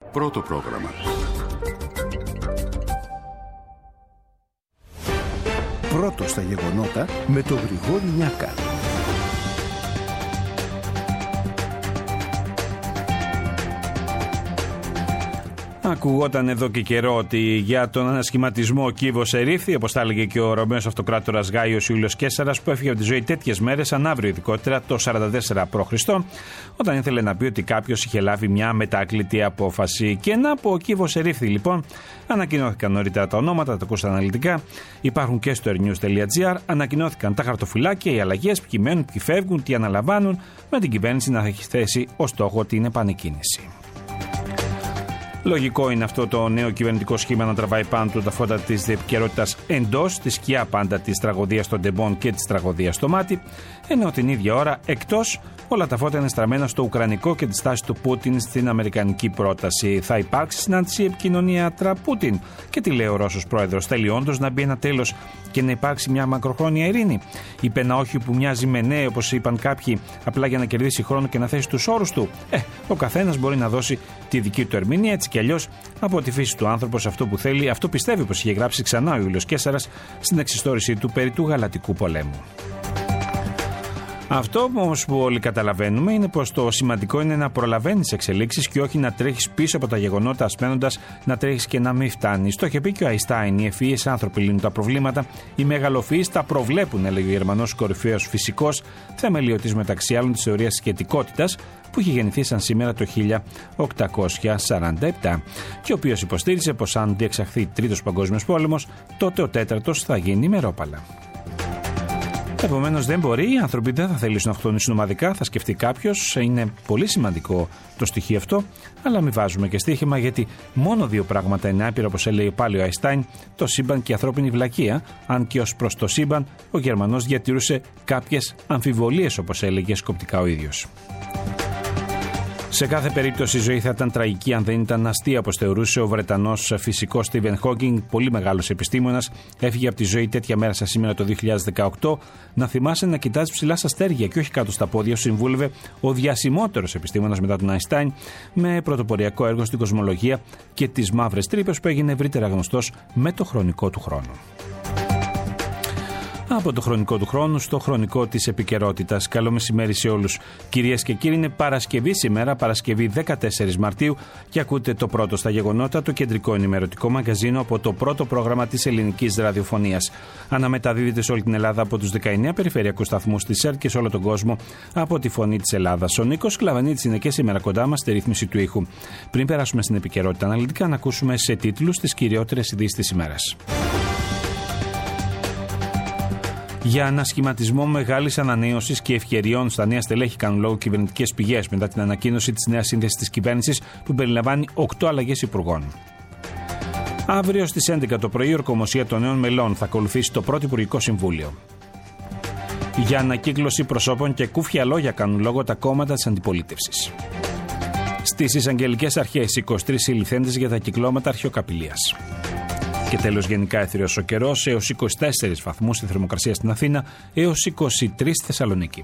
Πρώτο πρόγραμμα. Πρώτο στα γεγονότα με τον Γρηγόρη Νιάκα. Ακουγόταν εδώ και καιρό ότι για τον ανασχηματισμό κύβος ερήφθη, όπως τα έλεγε και ο Ρωμαίος Αυτοκράτορας Γάιος Ιούλιος Καίσαρας, που έφυγε από τη ζωή τέτοιες μέρες, σαν αύριο ειδικότερα, το 44 π.Χ., όταν ήθελε να πει ότι κάποιος είχε λάβει μια μετάκλητη απόφαση. Και να πω, ο κύβος ερήφθη λοιπόν. Ανακοινώθηκαν νωρίτερα τα ονόματα, τα ακούσατε αναλυτικά. Υπάρχουν και στο airnews.gr. Ανακοινώθηκαν τα χαρτοφυλάκια, οι αλλαγές, ποιοι μένουν, ποιοι φεύγουν, τι αναλαμβάνουν, με την κυβέρνηση να έχει θέσει ως στόχο την επανεκκίνηση. Λογικό είναι αυτό το νέο κυβερνητικό σχήμα να τραβάει πάνω του τα φώτα της επικαιρότητας εντός, τη σκιά πάντα της τραγωδίας των Ντεμπών και της τραγωδίας στο μάτι, ενώ την ίδια ώρα εκτός όλα τα φώτα είναι στραμμένα στο ουκρανικό και τη στάση του Πούτιν στην αμερικανική πρόταση. Θα υπάρξει συνάντηση επικοινωνία Τραπούτιν? Και τι λέει ο Ρώσος πρόεδρος? Θέλει όντως να μπει ένα τέλος και να υπάρξει μια μακροχρόνια ειρήνη? Είπε ένα όχι που μοιάζει με ναι, όπως είπαν κάποιοι, απλά για να κερδίσει χρόνο και να θέσει τους όρους του? Ο καθένας μπορεί να δώσει τη δική του ερμηνεία, έτσι κι αλλιώς από τη φύση του άνθρωπος αυτό που θέλει, αυτό πιστεύει, πως είχε γράψει ξανά ο Ιούλιος Καίσαρας στην εξιστόρησή του περί του Γαλατικού πολέμου. Αυτό όμως που όλοι καταλαβαίνουμε είναι πως το σημαντικό είναι να προλαβαίνεις εξελίξεις και όχι να τρέχεις πίσω από τα γεγονότα, ασπαίνοντας να τρέχεις και να μην φτάνεις. Το είχε πει και ο Αϊνστάιν: οι ευφυείς άνθρωποι λύνουν τα προβλήματα, οι μεγαλοφυείς τα προβλέπουν, έλεγε ο Γερμανός κορυφαίος φυσικός, θεμελιωτής μεταξύ άλλων της θεωρίας της σχετικότητας, που είχε γεννηθεί σαν σήμερα το 1847, και ο οποίος υποστήριζε πως αν διεξαχθεί τρίτος παγκόσμιος πόλεμος, τότε ο τέταρτος θα γίνει ημερόπαλα. Επομένως δεν μπορεί, οι άνθρωποι δεν θα θελήσουν να αυτοκτονήσουν ομαδικά, θα σκεφτεί κάποιος, είναι πολύ σημαντικό το στοιχείο αυτό, αλλά μην βάζουμε και στοίχημα, γιατί μόνο δύο πράγματα είναι άπειρα, όπως έλεγε πάλι ο Αϊνστάιν: το σύμπαν και η ανθρώπινη βλακεία, αν και ως προς το σύμπαν ο Γερμανός διατηρούσε κάποιες αμφιβολίες, όπως έλεγε σκοπτικά ο ίδιος. Σε κάθε περίπτωση η ζωή θα ήταν τραγική αν δεν ήταν αστεία, όπως θεωρούσε ο Βρετανός φυσικός Στίβεν Χόκινγκ, πολύ μεγάλος επιστήμονας. Έφυγε από τη ζωή τέτοια μέρα σαν σήμερα το 2018. Να θυμάσαι να κοιτάς ψηλά στα αστέρια και όχι κάτω στα πόδια, συμβούλευε ο διασημότερος επιστήμονας μετά τον Αϊνστάιν, με πρωτοποριακό έργο στην κοσμολογία και τις μαύρες τρύπες, που έγινε ευρύτερα γνωστός με το χρονικό του χρόνο. Από το χρονικό του χρόνου στο χρονικό της επικαιρότητας. Καλό μεσημέρι σε όλους. Κυρίες και κύριοι, είναι Παρασκευή σήμερα, Παρασκευή 14 Μαρτίου, και ακούτε το πρώτο στα γεγονότα, το κεντρικό ενημερωτικό μαγκαζίνο από το πρώτο πρόγραμμα της ελληνικής ραδιοφωνίας. Αναμεταδίδεται σε όλη την Ελλάδα από τους 19 περιφερειακούς σταθμούς της ΕΡΤ και σε όλο τον κόσμο από τη Φωνή της Ελλάδας. Ο Νίκος Κλαβανίτης είναι και σήμερα κοντά μας στη ρύθμιση του ήχου. Πριν περάσουμε στην επικαιρότητα αναλυτικά, να ακούσουμε σε τίτλους τις κυριότερες ειδήσεις της ημέρας. Για ανασχηματισμό μεγάλης ανανέωσης και ευκαιριών στα νέα στελέχη κάνουν λόγο κυβερνητικές πηγές μετά την ανακοίνωση της νέας σύνθεσης της κυβέρνησης, που περιλαμβάνει 8 αλλαγές υπουργών. Αύριο στις 11 το πρωί η ορκομοσία των νέων μελών θα ακολουθήσει το πρώτο Υπουργικό Συμβούλιο. Για ανακύκλωση προσώπων και κούφια λόγια κάνουν λόγο τα κόμματα της αντιπολίτευσης. Στις εισαγγελικές αρχές 23 συλληφθέντες για τα κυκλώματα αρχαιοκαπηλείας. Και τέλος, γενικά έθριος ο καιρός, έως 24 βαθμούς η θερμοκρασία στην Αθήνα, έως 23 στη Θεσσαλονίκη.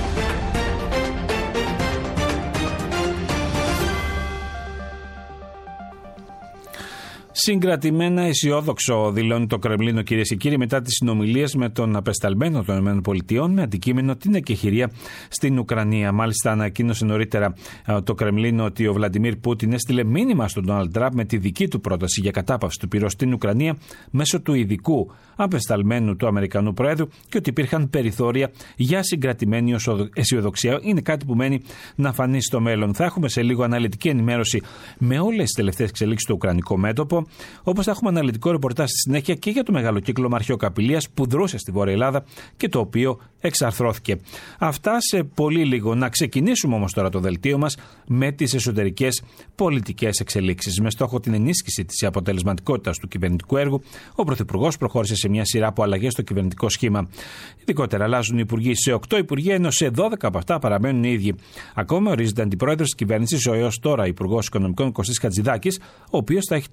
Συγκρατημένα αισιόδοξο δηλώνει το Κρεμλίνο, κυρίες και κύριοι, μετά τις συνομιλίες με τον απεσταλμένο των ΗΠΑ με αντικείμενο την εκεχηρία στην Ουκρανία. Μάλιστα, ανακοίνωσε νωρίτερα το Κρεμλίνο ότι ο Βλαντιμίρ Πούτιν έστειλε μήνυμα στον Ντόναλντ Τραμπ με τη δική του πρόταση για κατάπαυση του πυρός στην Ουκρανία μέσω του ειδικού απεσταλμένου του Αμερικανού Προέδρου, και ότι υπήρχαν περιθώρια για συγκρατημένη αισιοδοξία. Είναι κάτι που μένει να φανεί στο μέλλον. Θα έχουμε σε λίγο αναλυτική ενημέρωση με όλες τις τελευταίες εξελίξεις στο ουκρανικό μέτωπο, όπως θα έχουμε αναλυτικό ρεπορτάζ στη συνέχεια και για το μεγάλο κύκλωμα αρχαιοκαπηλείας που δρούσε στη Βόρεια Ελλάδα και το οποίο εξαρθρώθηκε. Αυτά σε πολύ λίγο. Να ξεκινήσουμε όμως τώρα το δελτίο μας με τις εσωτερικές πολιτικές εξελίξεις. Με στόχο την ενίσχυση της αποτελεσματικότητας του κυβερνητικού έργου, ο Πρωθυπουργός προχώρησε σε μια σειρά από αλλαγές στο κυβερνητικό σχήμα. Ειδικότερα, αλλάζουν οι υπουργοί σε 8 υπουργεία, ενώ σε 12 από αυτά παραμένουν οι ίδιοι. Ακόμα ορίζεται αντιπρόεδρος της κυβέρνησης ο έως τώρα Υπουργός Οικονομικών Κωστής Χατζηδάκης, ο οποίος θα έχει την εποπτεία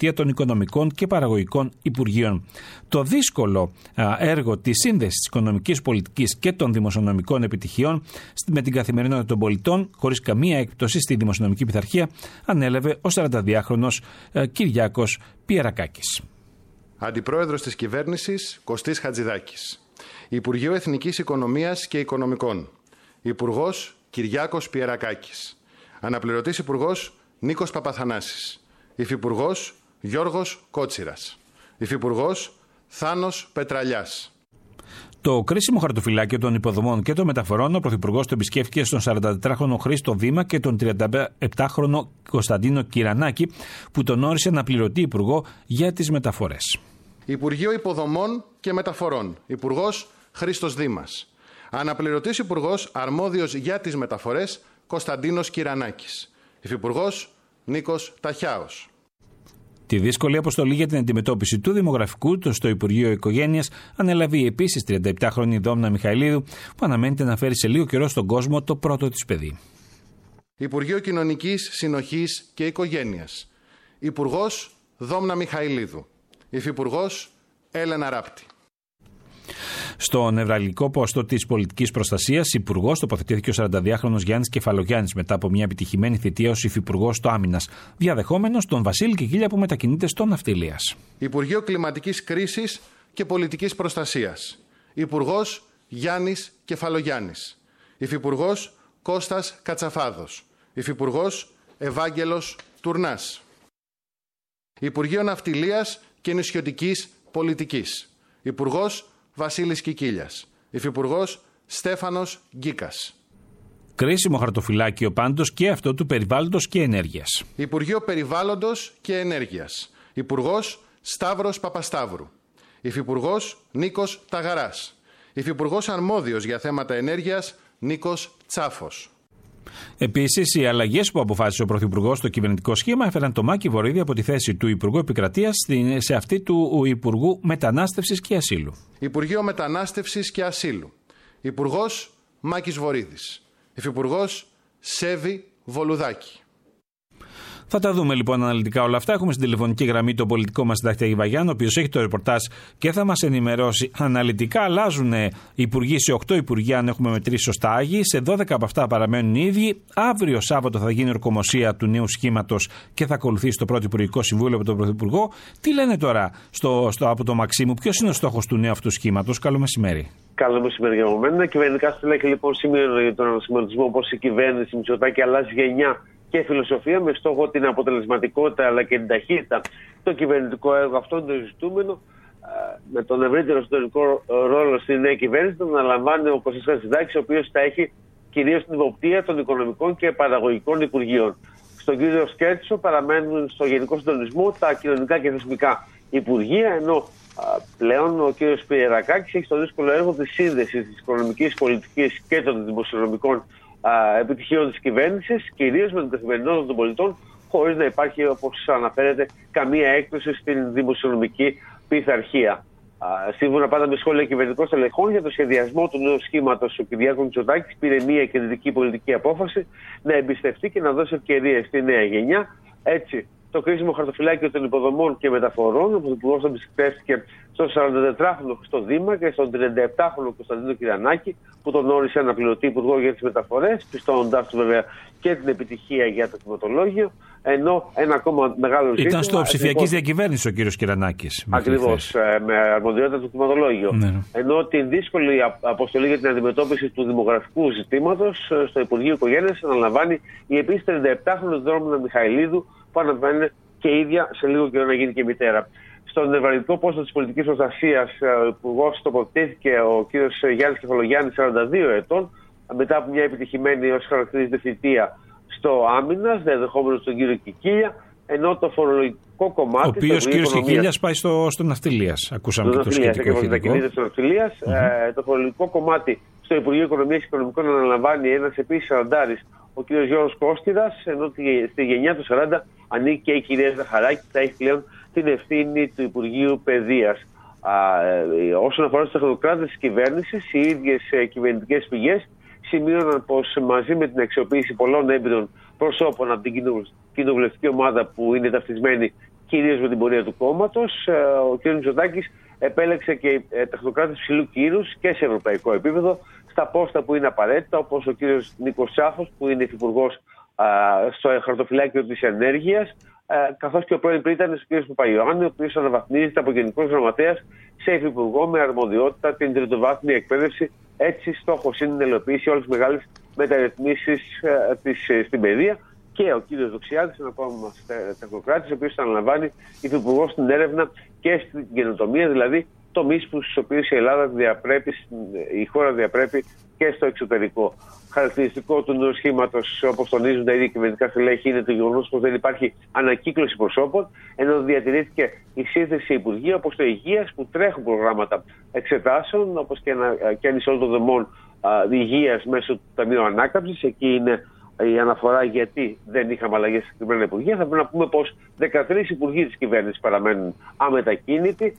παρουσία των οικονομικών και παραγωγικών υπουργείων. Το δύσκολο έργο της σύνδεσης της οικονομικής πολιτικής και των δημοσιονομικών επιτυχιών με την καθημερινότητα των πολιτών, χωρίς καμία έκπτωση στη δημοσιονομική πειθαρχία, ανέλαβε ο 42χρονος Κυριάκος Πιερακάκης. Αντιπρόεδρος της κυβέρνησης Κωστής Χατζηδάκης. Υπουργείο Εθνικής Οικονομίας και Οικονομικών. Υπουργός Κυριάκος Πιερακάκης. Αναπληρωτής Υπουργός Νίκος Παπαθανάσης. Υφυπουργός Γιώργος Κότσιρας. Υφυπουργός Θάνος Πετραλιάς. Το κρίσιμο χαρτοφυλάκιο των υποδομών και των μεταφορών, ο Πρωθυπουργός το επισκέφθηκε στον 44χρονο Χρήστο Δήμα και τον 37χρονο Κωνσταντίνο Κυρανάκη, που τον όρισε αναπληρωτή υπουργό για τις μεταφορές. Υπουργείο Υποδομών και Μεταφορών. Υπουργός Χρήστος Δήμας. Αναπληρωτής Υπουργός αρμόδιος για τις μεταφορές Κωνσταντίνος Κυρανάκης. Υφυπουργός Νίκος Ταχιάος. Τη δύσκολη αποστολή για την αντιμετώπιση του δημογραφικού στο Υπουργείο Οικογένειας ανέλαβε η επίσης 37χρονη Δόμνα Μιχαηλίδου, που αναμένεται να φέρει σε λίγο καιρό στον κόσμο το πρώτο της παιδί. Υπουργείο Κοινωνικής Συνοχής και Οικογένειας. Υπουργός Δόμνα Μιχαηλίδου. Υφυπουργός Έλενα Ράπτη. Στο νευραλγικό πόστο της πολιτικής προστασίας, υπουργός τοποθετήθηκε ο 42χρονος Γιάννης Κεφαλογιάννης μετά από μια επιτυχημένη θητεία ως υφυπουργός του Άμυνας, διαδεχόμενος τον Βασίλη Κικίλια που μετακινείται στο Ναυτιλίας. Υπουργείο Κλιματικής Κρίσης και Πολιτικής Προστασίας. Υπουργός Γιάννης Κεφαλογιάννης. Υφυπουργός Κώστας Κατσαφάδος. Υφυπουργός Ευάγγελος Τουρνάς. Υπουργείο Ναυτιλίας και Νησιωτικής Πολιτικής. Υπουργός Βασίλης Κικίλιας. Υφυπουργός Στέφανος Γκίκας. Κρίσιμο χαρτοφυλάκιο πάντως και αυτό του Περιβάλλοντος και Ενέργειας. Υπουργείο Περιβάλλοντος και Ενέργειας. Υπουργός Σταύρος Παπασταύρου. Υφυπουργός Νίκος Ταγαράς. Υφυπουργός αρμόδιος για θέματα ενέργειας Νίκος Τσάφος. Επίσης, οι αλλαγές που αποφάσισε ο Πρωθυπουργός στο κυβερνητικό σχήμα έφεραν το Μάκη Βορίδη από τη θέση του Υπουργού Επικρατείας σε αυτή του Υπουργού Μετανάστευσης και Ασύλου. Υπουργείο Μετανάστευσης και Ασύλου. Υπουργός Μάκης Βορίδης. Υφυπουργός Σέβη Βολουδάκη. Θα τα δούμε λοιπόν αναλυτικά όλα αυτά. Έχουμε στην τηλεφωνική γραμμή τον πολιτικό μας συντάκτη Άγη Βαγιάννη, ο οποίος έχει το ρεπορτάζ και θα μας ενημερώσει αναλυτικά. Αλλάζουν υπουργοί σε 8 υπουργεία, αν έχουμε μετρήσει σωστά, Άγιοι. Σε 12 από αυτά παραμένουν οι ίδιοι. Αύριο Σάββατο θα γίνει ορκομοσία του νέου σχήματος και θα ακολουθήσει το πρώτο Υπουργικό Συμβούλιο από τον Πρωθυπουργό. Τι λένε τώρα από το Μαξίμου, ποιος είναι ο στόχος του νέου αυτού σχήματος? Καλό μεσημέρι. Καλό μεσημέρι για μένα. Κυβερνητικά στελέχη λοιπόν σήμερα για τον ανασχηματισμό, πως η κυβέρνηση Μητσοτάκη αλλάζει γενιά και φιλοσοφία με στόχο την αποτελεσματικότητα αλλά και την ταχύτητα. Το κυβερνητικό έργο αυτό είναι το ζητούμενο, με τον ευρύτερο ιστορικό ρόλο στη νέα κυβέρνηση, τον αναλαμβάνει ο Κωστής Χατζηδάκης, ο οποίος θα έχει κυρίως την υποπτία των οικονομικών και παραγωγικών υπουργείων. Στον κύριο Σκέρτσο παραμένουν στο γενικό συντονισμό τα κοινωνικά και θεσμικά υπουργεία, ενώ πλέον ο κύριος Πιερακάκης έχει το δύσκολο έργο της σύνδεσης της οικονομικής πολιτικής και των δημοσιονομικών επιτυχίων της κυβέρνησης, κυρίως με την καθημερινότητα των πολιτών, χωρίς να υπάρχει, όπως αναφέρεται, καμία έκπτωση στην δημοσιονομική πειθαρχία. Σύμφωνα πάντα με σχόλια κυβερνητικών στελεχών για το σχεδιασμό του νέου σχήματος, ο Κυριάκος Μητσοτάκης πήρε μια κεντρική πολιτική απόφαση να εμπιστευτεί και να δώσει ευκαιρίες στη νέα γενιά. Έτσι, το κρίσιμο χαρτοφυλάκιο των υποδομών και μεταφορών, ο Πρωθυπουργός εμπιστεύτηκε στον 44χρονο Χρήστο Δήμα και στον 37χρονο Κωνσταντίνο Κυρανάκη, που τον όρισε αναπληρωτή υπουργό για τις μεταφορές, πιστώνοντάς του βέβαια και την επιτυχία για το κτηματολόγιο. Ενώ ένα ακόμα μεγάλο ζήτημα. Ήταν στο ψηφιακής διακυβέρνησης ο κύριος Κυρανάκης. Ακριβώς, με αρμοδιότητα του κτηματολόγιο. Ναι. Ενώ την δύσκολη αποστολή για την αντιμετώπιση του δημογραφικού ζητήματος στο Υπουργείο Οικογένειας αναλαμβάνει η επίσης 37χρονη Δόμνα Μιχαηλίδου, που αναμένει και η ίδια σε λίγο καιρό να γίνει και μητέρα. Στον νευραλγικό πόστο της πολιτικής προστασίας, ο υπουργός τοποθετήθηκε ο κύριος Γιάννης Κεφαλογιάννης, 42 ετών, μετά από μια επιτυχημένη ως χαρακτηρίζεται θητεία στο Άμυνας, διαδεχόμενος τον κύριο Κικίλια, ενώ το φορολογικό κομμάτι. Ο οποίος κύριος Κικίλιας πάει στο Ναυτιλίας. Ακούσαμε και το σχετικό ηθικό. Το φορολογικό κομμάτι στο Υπουργείο Οικονομίας και Οικονομικών αναλαμβάνει ένας επίσης σαραντάρης, ο κ. Γιώργος Κόστιδας, ενώ στη γενιά του 40 ανήκει και η κυρία Ζαχαράκη, που θα έχει πλέον την ευθύνη του Υπουργείου Παιδείας. Όσον αφορά τους τεχνοκράτες της κυβέρνησης, οι ίδιες κυβερνητικές πηγές σημείωναν πως μαζί με την αξιοποίηση πολλών έμπειρων προσώπων από την κοινοβουλευτική ομάδα που είναι ταυτισμένη κυρίως με την πορεία του κόμματος. Ο κ. Μητσοτάκης επέλεξε και τεχνοκράτες ψηλού κύρους και σε ευρωπαϊκό επίπεδο στα πόστα που είναι απαραίτητα, όπως ο κ. Νίκος Τσάφος, που είναι υφυπουργός στο χαρτοφυλάκιο της ενέργειας, καθώς και ο πρώην πρίτανης ο κ. Παπαϊωάννη, ο οποίος αναβαθμίζεται από γενικός γραμματέας σε υφυπουργό με αρμοδιότητα την τριτοβάθμια εκπαίδευση. Έτσι, στόχος είναι να υλοποιήσει όλες τις μεγάλες μεταρρυθμίσεις στην παιδεία. Και ο κ. Δοξιάδης, ένα ακόμα τεχνοκράτης, ο οποίος αναλαμβάνει υφυπουργός στην έρευνα και στην καινοτομία, δηλαδή τομείς στους οποίους η χώρα διαπρέπει και στο εξωτερικό. Χαρακτηριστικό του νέου σχήματος, όπως τονίζουν τα ίδια κυβερνητικά στελέχη, είναι το γεγονός πως δεν υπάρχει ανακύκλωση προσώπων, ενώ διατηρήθηκε η σύνθεση υπουργεία, όπως το υγείας, που τρέχουν προγράμματα εξετάσεων, όπως και ανισόλυτο δεμών υγείας μέσω του Ταμείου Ανάκαμψης. Εκεί είναι η αναφορά γιατί δεν είχαμε αλλαγές σε συγκεκριμένα υπουργεία. Θα πρέπει να πούμε πως 13 υπουργοί της κυβέρνησης παραμένουν αμετακίνητοι.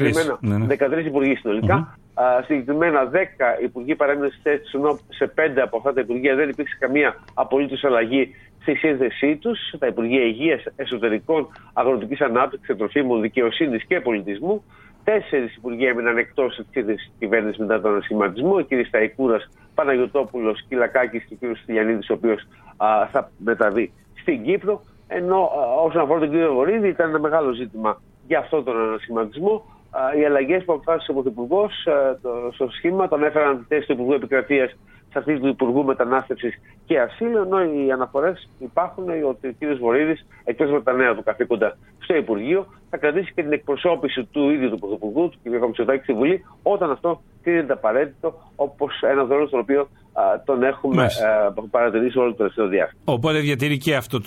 13 υπουργοί συνολικά. Συγκεκριμένα 10 υπουργοί παρέμειναν στις θέσεις, ενώ σε 5 από αυτά τα υπουργεία δεν υπήρξε καμία απολύτως αλλαγή στη σύνθεσή τους. Τα υπουργεία Υγείας, Εσωτερικών, Αγροτικής Ανάπτυξης, Τροφίμων, Δικαιοσύνης και Πολιτισμού. 4 υπουργοί έμειναν εκτός της σύνθεσης της κυβέρνησης μετά τον ανασχηματισμό. Ο κ. Σταϊκούρας, Παναγιωτόπουλος, Κυλακάκης και ο κ. Στυλιανίδης, ο οποίος θα μεταβεί στην Κύπρο. Ενώ όσον αφορά τον κ. Βορίδη, ήταν ένα μεγάλο ζήτημα για αυτόν τον ανασχηματισμό. Οι αλλαγές που αποφάσισε ο Πρωθυπουργός στο σχήμα τον έφεραν τη θέση του Υπουργού Επικρατείας σε αυτή του Υπουργού Μετανάστευσης και Ασύλου, ενώ οι αναφορές υπάρχουν ότι ο κ. Βορίδης, εκτός με τα νέα του καθήκοντα στο Υπουργείο, θα κρατήσει και την εκπροσώπηση του ίδιου του Πρωθυπουργού, του κ. Μητσοτάκη, στη Βουλή, όταν αυτό κρίνεται απαραίτητο, όπως ένας ρόλος τον οποίο τον έχουμε παρατηρήσει όλο το τελευταίο διάστημα. Οπότε διατηρεί και αυτό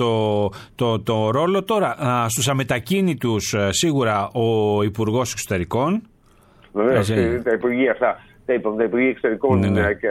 το ρόλο. Τώρα, στους αμετακίνητους, σίγουρα ο Υπουργός Εξωτερικών. Βεβαίως, τα υπουργεία αυτά. Τα υπουργεία εξωτερικών,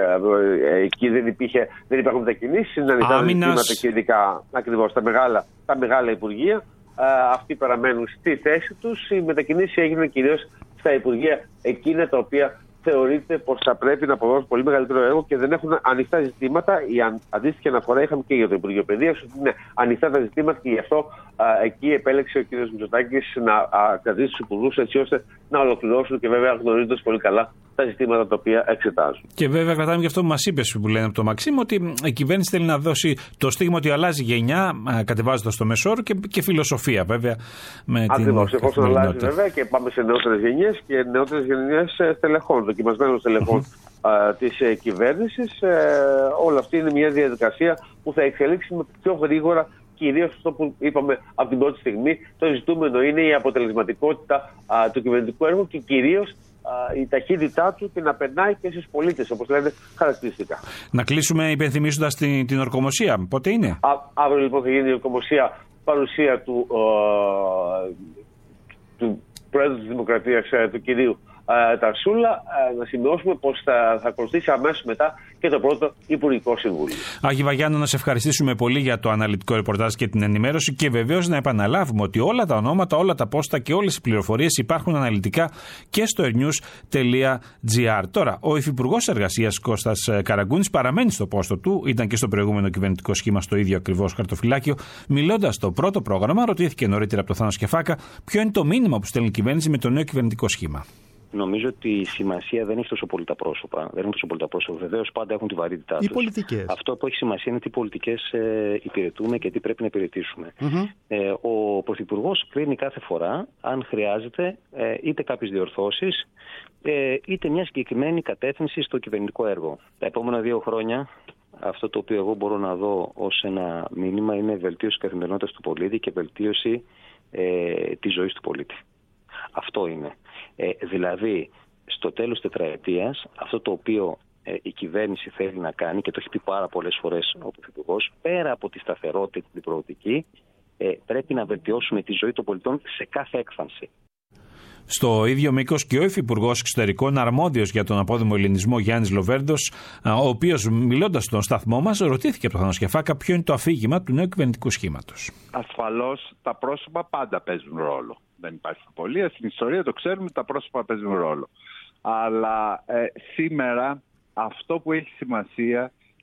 εκεί δεν υπάρχουν μετακινήσεις, είναι ανοιχτά ζητήματα και ειδικά ακριβώς τα μεγάλα υπουργεία. Αυτοί παραμένουν στη θέση τους. Οι μετακινήσεις έγιναν κυρίως στα υπουργεία εκείνα τα οποία θεωρείται πως θα πρέπει να αποδώσουν πολύ μεγαλύτερο έργο και δεν έχουν ανοιχτά ζητήματα. Η αντίστοιχη αναφορά είχαμε και για το Υπουργείο Παιδείας, ότι είναι ανοιχτά τα ζητήματα και γι' αυτό εκεί επέλεξε ο κ. Μητσοτάκης να κρατήσει τους υπουργούς έτσι ώστε να ολοκληρώσουν και βέβαια γνωρίζοντας πολύ καλά τα ζητήματα τα οποία εξετάζουν. Και βέβαια κρατάμε και αυτό που μας είπες, που λένε από το Μαξίμ, ότι η κυβέρνηση θέλει να δώσει το στίγμα ότι αλλάζει γενιά, κατεβάζοντας το μεσόρο και φιλοσοφία βέβαια. Ακριβώς, εφόσον αλλάζει βέβαια και πάμε σε νεότερες γενιές και νεότερες γενιές στελεχών, δοκιμασμένων στελεχών της κυβέρνησης. Όλα αυτή είναι μια διαδικασία που θα εξελίξει πιο γρήγορα. Κυρίως αυτό που είπαμε από την πρώτη στιγμή, το ζητούμενο είναι η αποτελεσματικότητα του κυβερνητικού έργου και κυρίως η ταχύτητά του και να περνάει και στους πολίτες, όπως λένε χαρακτηριστικά. Να κλείσουμε υπενθυμίζοντας την ορκομοσία. Πότε είναι? Αύριο λοιπόν θα γίνει η ορκομοσία, παρουσία του Πρόεδρου της Δημοκρατίας, του κυρίου Ταρσούλα. Να σημειώσουμε πως θα ακολουθήσει αμέσως μετά και το πρώτο Υπουργικό Συμβούλιο. Άγη Βαγιάννου, να σε ευχαριστήσουμε πολύ για το αναλυτικό ρεπορτάζ και την ενημέρωση και βεβαίως να επαναλάβουμε ότι όλα τα ονόματα, όλα τα πόστα και όλες οι πληροφορίες υπάρχουν αναλυτικά και στο ernews.gr. Τώρα, ο Υφυπουργός Εργασίας Κώστας Καραγκούνης παραμένει στο πόστο του, ήταν και στο προηγούμενο κυβερνητικό σχήμα στο ίδιο ακριβώς χαρτοφυλάκιο. Μιλώντας στο πρώτο πρόγραμμα, ρωτήθηκε νωρίτερα από το Θάνο Σκεφάκα ποιο είναι το μήνυμα που στέλνει η κυβέρνηση με το νέο κυβερνητικό σχήμα. Νομίζω ότι η σημασία δεν έχει τόσο πολύ τα πρόσωπα. Βεβαίως πάντα έχουν τη βαρύτητά τους. Οι πολιτικές. Αυτό που έχει σημασία είναι τι πολιτικές υπηρετούμε και τι πρέπει να υπηρετήσουμε. Ο Πρωθυπουργός κρίνει κάθε φορά αν χρειάζεται είτε κάποιες διορθώσεις είτε μια συγκεκριμένη κατεύθυνση στο κυβερνητικό έργο. Τα επόμενα 2 χρόνια αυτό το οποίο εγώ μπορώ να δω ως ένα μήνυμα είναι βελτίωση της καθημερινότητας του πολίτη και βελτίωση της ζωής του πολίτη. Αυτό είναι. Δηλαδή, στο τέλος τετραετίας, αυτό το οποίο η κυβέρνηση θέλει να κάνει και το έχει πει πάρα πολλές φορές ο Πρωθυπουργός, πέρα από τη σταθερότητα την προοπτική, πρέπει να βελτιώσουμε τη ζωή των πολιτών σε κάθε έκφανση. Στο ίδιο μήκος και ο Υφυπουργός Εξωτερικών, αρμόδιος για τον απόδημο ελληνισμό Γιάννης Λοβέρντος, ο οποίος μιλώντας στον σταθμό μας ρωτήθηκε από τον Θάνο Σκεφάκα ποιο είναι το αφήγημα του νέου κυβερνητικού σχήματος. Ασφαλώς τα πρόσωπα πάντα παίζουν ρόλο. Δεν υπάρχει απολία. Στην ιστορία το ξέρουμε ότι τα πρόσωπα παίζουν ρόλο. Αλλά σήμερα αυτό που έχει σημασία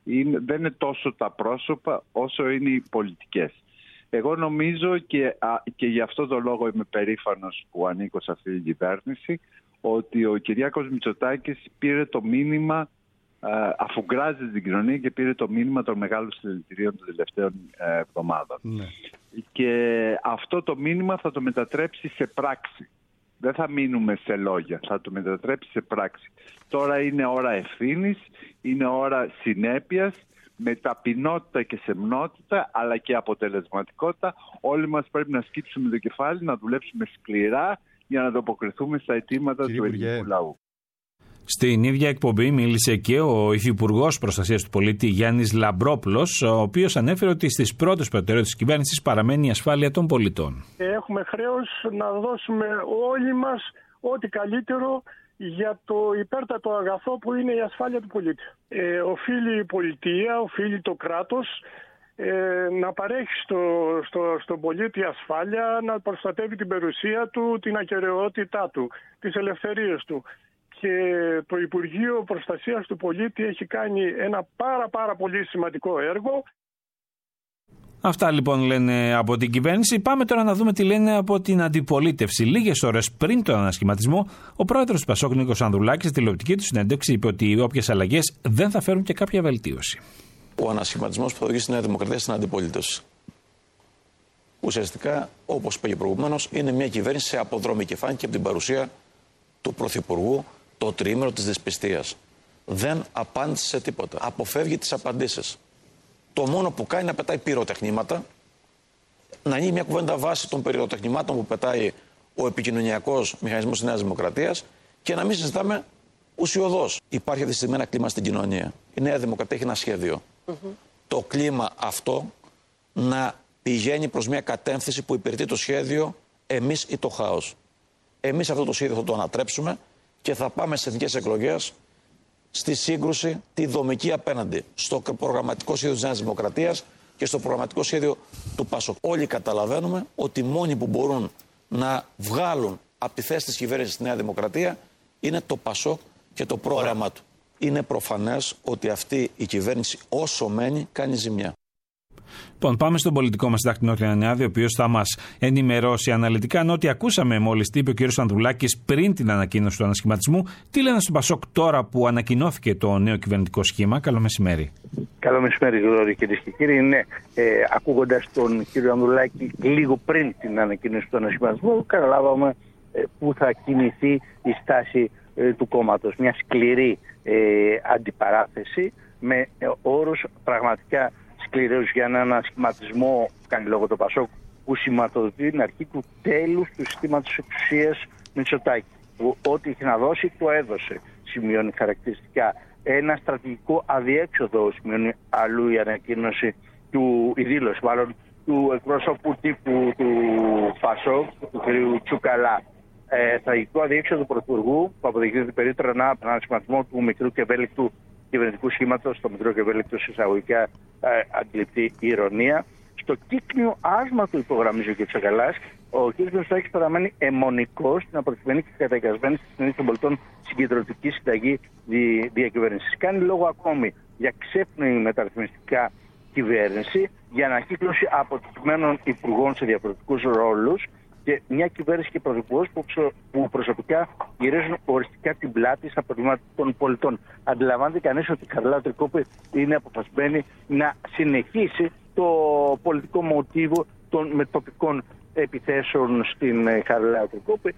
δεν είναι τόσο τα πρόσωπα όσο είναι οι πολιτικές. Εγώ νομίζω και γι' αυτό το λόγο είμαι περήφανος που ανήκω σε αυτή την κυβέρνηση, ότι ο Κυριάκος Μητσοτάκης πήρε το μήνυμα, αφουγκράζει την κοινωνία και πήρε το μήνυμα των μεγάλων συλλαλητηρίων των τελευταίων εβδομάδων. Ναι. Και αυτό το μήνυμα θα το μετατρέψει σε πράξη. Δεν θα μείνουμε σε λόγια, θα το μετατρέψει σε πράξη. Τώρα είναι ώρα ευθύνης, είναι ώρα συνέπειας, με ταπεινότητα και σεμνότητα, αλλά και αποτελεσματικότητα. Όλοι μας πρέπει να σκύψουμε το κεφάλι, να δουλέψουμε σκληρά για να ανταποκριθούμε στα αιτήματα του ελληνικού λαού. Στην ίδια εκπομπή μίλησε και ο Υφυπουργός Προστασίας του Πολίτη Γιάννης Λαμπρόπουλος, ο οποίος ανέφερε ότι στις πρώτες προτεραιότητες της κυβέρνησης παραμένει η ασφάλεια των πολιτών. Έχουμε χρέος να δώσουμε όλοι μας ό,τι καλύτερο για το υπέρτατο αγαθό που είναι η ασφάλεια του πολίτη. Οφείλει η πολιτεία, οφείλει το κράτος να παρέχει στον πολίτη ασφάλεια, να προστατεύει την περιουσία του, την ακεραιότητά του, τις ελευθερίες του. Και το Υπουργείο Προστασίας του Πολίτη έχει κάνει ένα πάρα πολύ σημαντικό έργο. Αυτά λοιπόν λένε από την κυβέρνηση. Πάμε τώρα να δούμε τι λένε από την αντιπολίτευση. Λίγες ώρες πριν τον ανασχηματισμό, ο πρόεδρος του ΠΑΣΟΚ Νίκος Ανδρουλάκης, στη τηλεοπτική του συνέντευξη, είπε ότι όποιες αλλαγές δεν θα φέρουν και κάποια βελτίωση. Ο ανασχηματισμός που θα οδηγήσει τη Νέα Δημοκρατία στην αντιπολίτευση. Ουσιαστικά, όπως είπα και προηγουμένως, είναι μια κυβέρνηση σε αποδρομή και φάνηκε από την παρουσία του Πρωθυπουργού το τριήμερο της δυσπιστίας. Δεν απάντησε σε τίποτα. Αποφεύγει τις απαντήσεις. Το μόνο που κάνει είναι να πετάει πυροτεχνήματα, να γίνει μια κουβέντα βάση των πυροτεχνημάτων που πετάει ο επικοινωνιακός μηχανισμός της Νέας Δημοκρατίας και να μην συζητάμε ουσιωδώς. Υπάρχει αυτή τη στιγμή ένα κλίμα στην κοινωνία. Η Νέα Δημοκρατία έχει ένα σχέδιο. Το κλίμα αυτό να πηγαίνει προς μια κατεύθυνση που υπηρετεί το σχέδιο εμείς ή το χάος. Εμείς αυτό το σχέδιο θα το ανατρέψουμε και θα πάμε στις εθνικές εκλογές στη σύγκρουση τη δομική απέναντι στο προγραμματικό σχέδιο της Νέας Δημοκρατίας και στο προγραμματικό σχέδιο του ΠΑΣΟΚ. Όλοι καταλαβαίνουμε ότι οι μόνοι που μπορούν να βγάλουν από τη θέση της κυβέρνησης στη Νέα Δημοκρατία είναι το ΠΑΣΟΚ και το πρόγραμμά του. Είναι προφανές ότι αυτή η κυβέρνηση όσο μένει κάνει ζημιά. Λοιπόν, πάμε στον πολιτικό μας συντάκτη Νότι Ανιάδη, ο οποίος θα μας ενημερώσει αναλυτικά. Αν ό,τι ακούσαμε μόλις τι είπε ο κ. Ανδρουλάκης πριν την ανακοίνωση του ανασχηματισμού, τι λένε στον ΠΑΣΟΚ τώρα που ανακοινώθηκε το νέο κυβερνητικό σχήμα. Καλό μεσημέρι. Καλό μεσημέρι, Γρηγόρη, κυρίες και κύριοι. Ναι, ακούγοντας τον κ. Ανδρουλάκη λίγο πριν την ανακοίνωση του ανασχηματισμού, καταλάβαμε πού θα κινηθεί η στάση του κόμματος. Μια σκληρή αντιπαράθεση με όρους πραγματικά σκληρούς για έναν ανασχηματισμό, κάνει λόγο το ΠΑΣΟΚ, που σηματοδοτεί την αρχή του τέλους του συστήματος εξουσίας Μητσοτάκη. Που ό,τι είχε να δώσει το έδωσε, σημειώνει χαρακτηριστικά. Ένα στρατηγικό αδιέξοδο, σημειώνει αλλού η ανακοίνωση η δήλωση μάλλον του εκπρόσωπου τύπου του ΠΑΣΟΚ, του κ. Τσουκαλά. Στρατηγικό αδιέξοδο του Πρωθυπουργού που αποδεικνύεται περίπτωρα ένα ανασχηματισμό του μικρού και ευέλικτου κυβερνητικού σχήματος, το μικρό και ευέλικτο εισαγωγικά αντιληπτή ηρωνία. Στο κύκνιο άσμα του, υπογραμμίζει ο κ. Τσακαλάς, ο κ. Μητσοτάκης παραμένει αιμονικός στην απροθυμένη και καταγκασμένη στη συνείδηση των πολιτών συγκεντρωτική συνταγή διακυβέρνησης. Κάνει λόγο ακόμη για ξέπνοη μεταρρυθμιστικά κυβέρνηση, για ανακύκλωση αποτυχημένων υπουργών σε διαφορετικούς ρόλους και μια κυβέρνηση και πρωθυπουργός που προσωπικά γυρίζουν οριστικά την πλάτη στα προβλήματα των πολιτών. Αντιλαμβάνεται κανείς ότι η Χαριλάου Τρικούπη είναι αποφασισμένη να συνεχίσει το πολιτικό μοτίβο των μετοπικών επιθέσεων στην Χαριλάου Τρικούπη,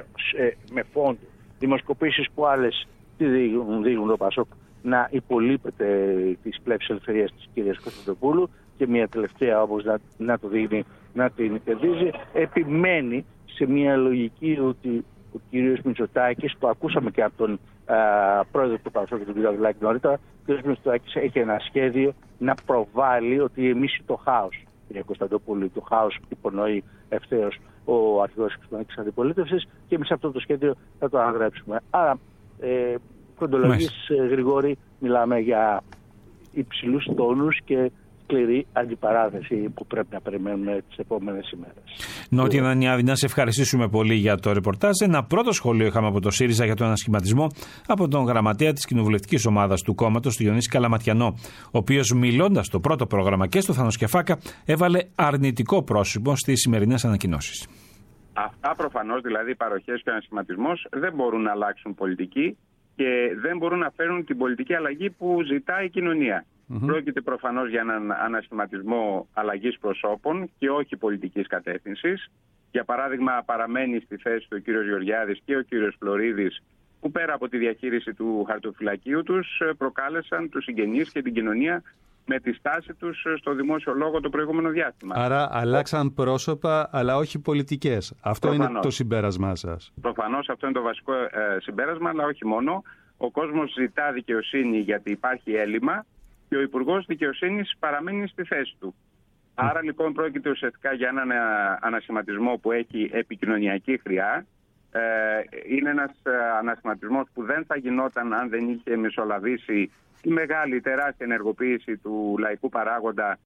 με φόντο δημοσκοπήσεις που άλλες δείχνουν το ΠΑΣΟΚ να υπολείπεται της πλεύσης ελευθερίας της κυρίας Κωνσταντοπούλου και μια τελευταία όπως να το δείχνει να την κερδίζει. Επιμένει σε μια λογική ότι ο κύριος Μητσοτάκης, το ακούσαμε και από τον πρόεδρο του ΠΑΣΟΚ και τον κ. Ανδρουλάκη νωρίτερα, ο κύριος Μητσοτάκης έχει ένα σχέδιο να προβάλλει ότι εμείς το χάος, κυρία Κωνσταντοπούλου, το χάος υπονοεί ευθέως ο αρχηγός της Κοινωνικής Αντιπολίτευσης και εμείς αυτό το σχέδιο θα το αναγράψουμε. Άρα, κοντολογής, Γρηγόρη, μιλάμε για υψηλούς τόνους και σκληρή αντιπαράθεση που πρέπει να περιμένουμε τις επόμενες ημέρες. Νότια Δανιάδη, να σε ευχαριστήσουμε πολύ για το ρεπορτάζ. Ένα πρώτο σχόλιο είχαμε από το ΣΥΡΙΖΑ για τον ανασχηματισμό από τον γραμματέα της κοινοβουλευτικής ομάδας του κόμματος, τον Διονύση Καλαματιανό, ο οποίος μιλώντας στο πρώτο πρόγραμμα και στο Θανος-Κεφάκα έβαλε αρνητικό πρόσημο στις σημερινές ανακοινώσεις. Αυτά προφανώς, δηλαδή οι παροχές και ο ανασχηματισμός, δεν μπορούν να αλλάξουν πολιτική και δεν μπορούν να φέρουν την πολιτική αλλαγή που ζητάει η κοινωνία. Πρόκειται προφανώς για έναν ανασχηματισμό αλλαγής προσώπων και όχι πολιτικής κατεύθυνσης. Για παράδειγμα, παραμένει στη θέση του ο κύριος Γεωργιάδης και ο κύριος Φλωρίδης, που πέρα από τη διαχείριση του χαρτοφυλακίου τους προκάλεσαν τους συγγενείς και την κοινωνία με τη στάση τους στο δημόσιο λόγο το προηγούμενο διάστημα. Άρα αλλάξαν πρόσωπα, αλλά όχι πολιτικές. Αυτό προφανώς είναι το συμπέρασμά σας. Προφανώς αυτό είναι το βασικό συμπέρασμα, αλλά όχι μόνο. Ο κόσμος ζητά δικαιοσύνη γιατί υπάρχει έλλειμμα και ο Υπουργός Δικαιοσύνης παραμένει στη θέση του. Άρα λοιπόν πρόκειται ουσιαστικά για έναν ανασχηματισμό που έχει επικοινωνιακή χρειά. Είναι ένας ανασχηματισμός που δεν θα γινόταν αν δεν είχε μεσολαβήσει η μεγάλη τεράστια ενεργοποίηση του λαϊκού παράγοντα.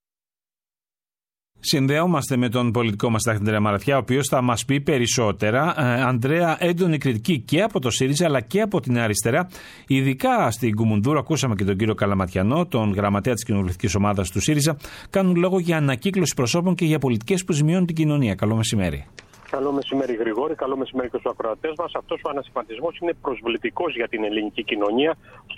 Συνδεόμαστε με τον πολιτικό μας τάχτη Ανδρέα Μαραθιά, ο οποίος θα μας πει περισσότερα. Ανδρέα, έντονη κριτική και από το ΣΥΡΙΖΑ αλλά και από την αριστερά. Ειδικά στην Κουμουνδούρα, ακούσαμε και τον κύριο Καλαματιανό, τον γραμματέα της κοινοβουλευτικής ομάδας του ΣΥΡΙΖΑ, κάνουν λόγο για ανακύκλωση προσώπων και για πολιτικές που ζημιώνουν την κοινωνία. Καλό μεσημέρι. Καλό μεσημέρι, Γρηγόρη. Καλό μεσημέρι και στους ακροατές μας. Αυτός ο ανασχηματισμός είναι προσβλητικός για την ελληνική κοινωνία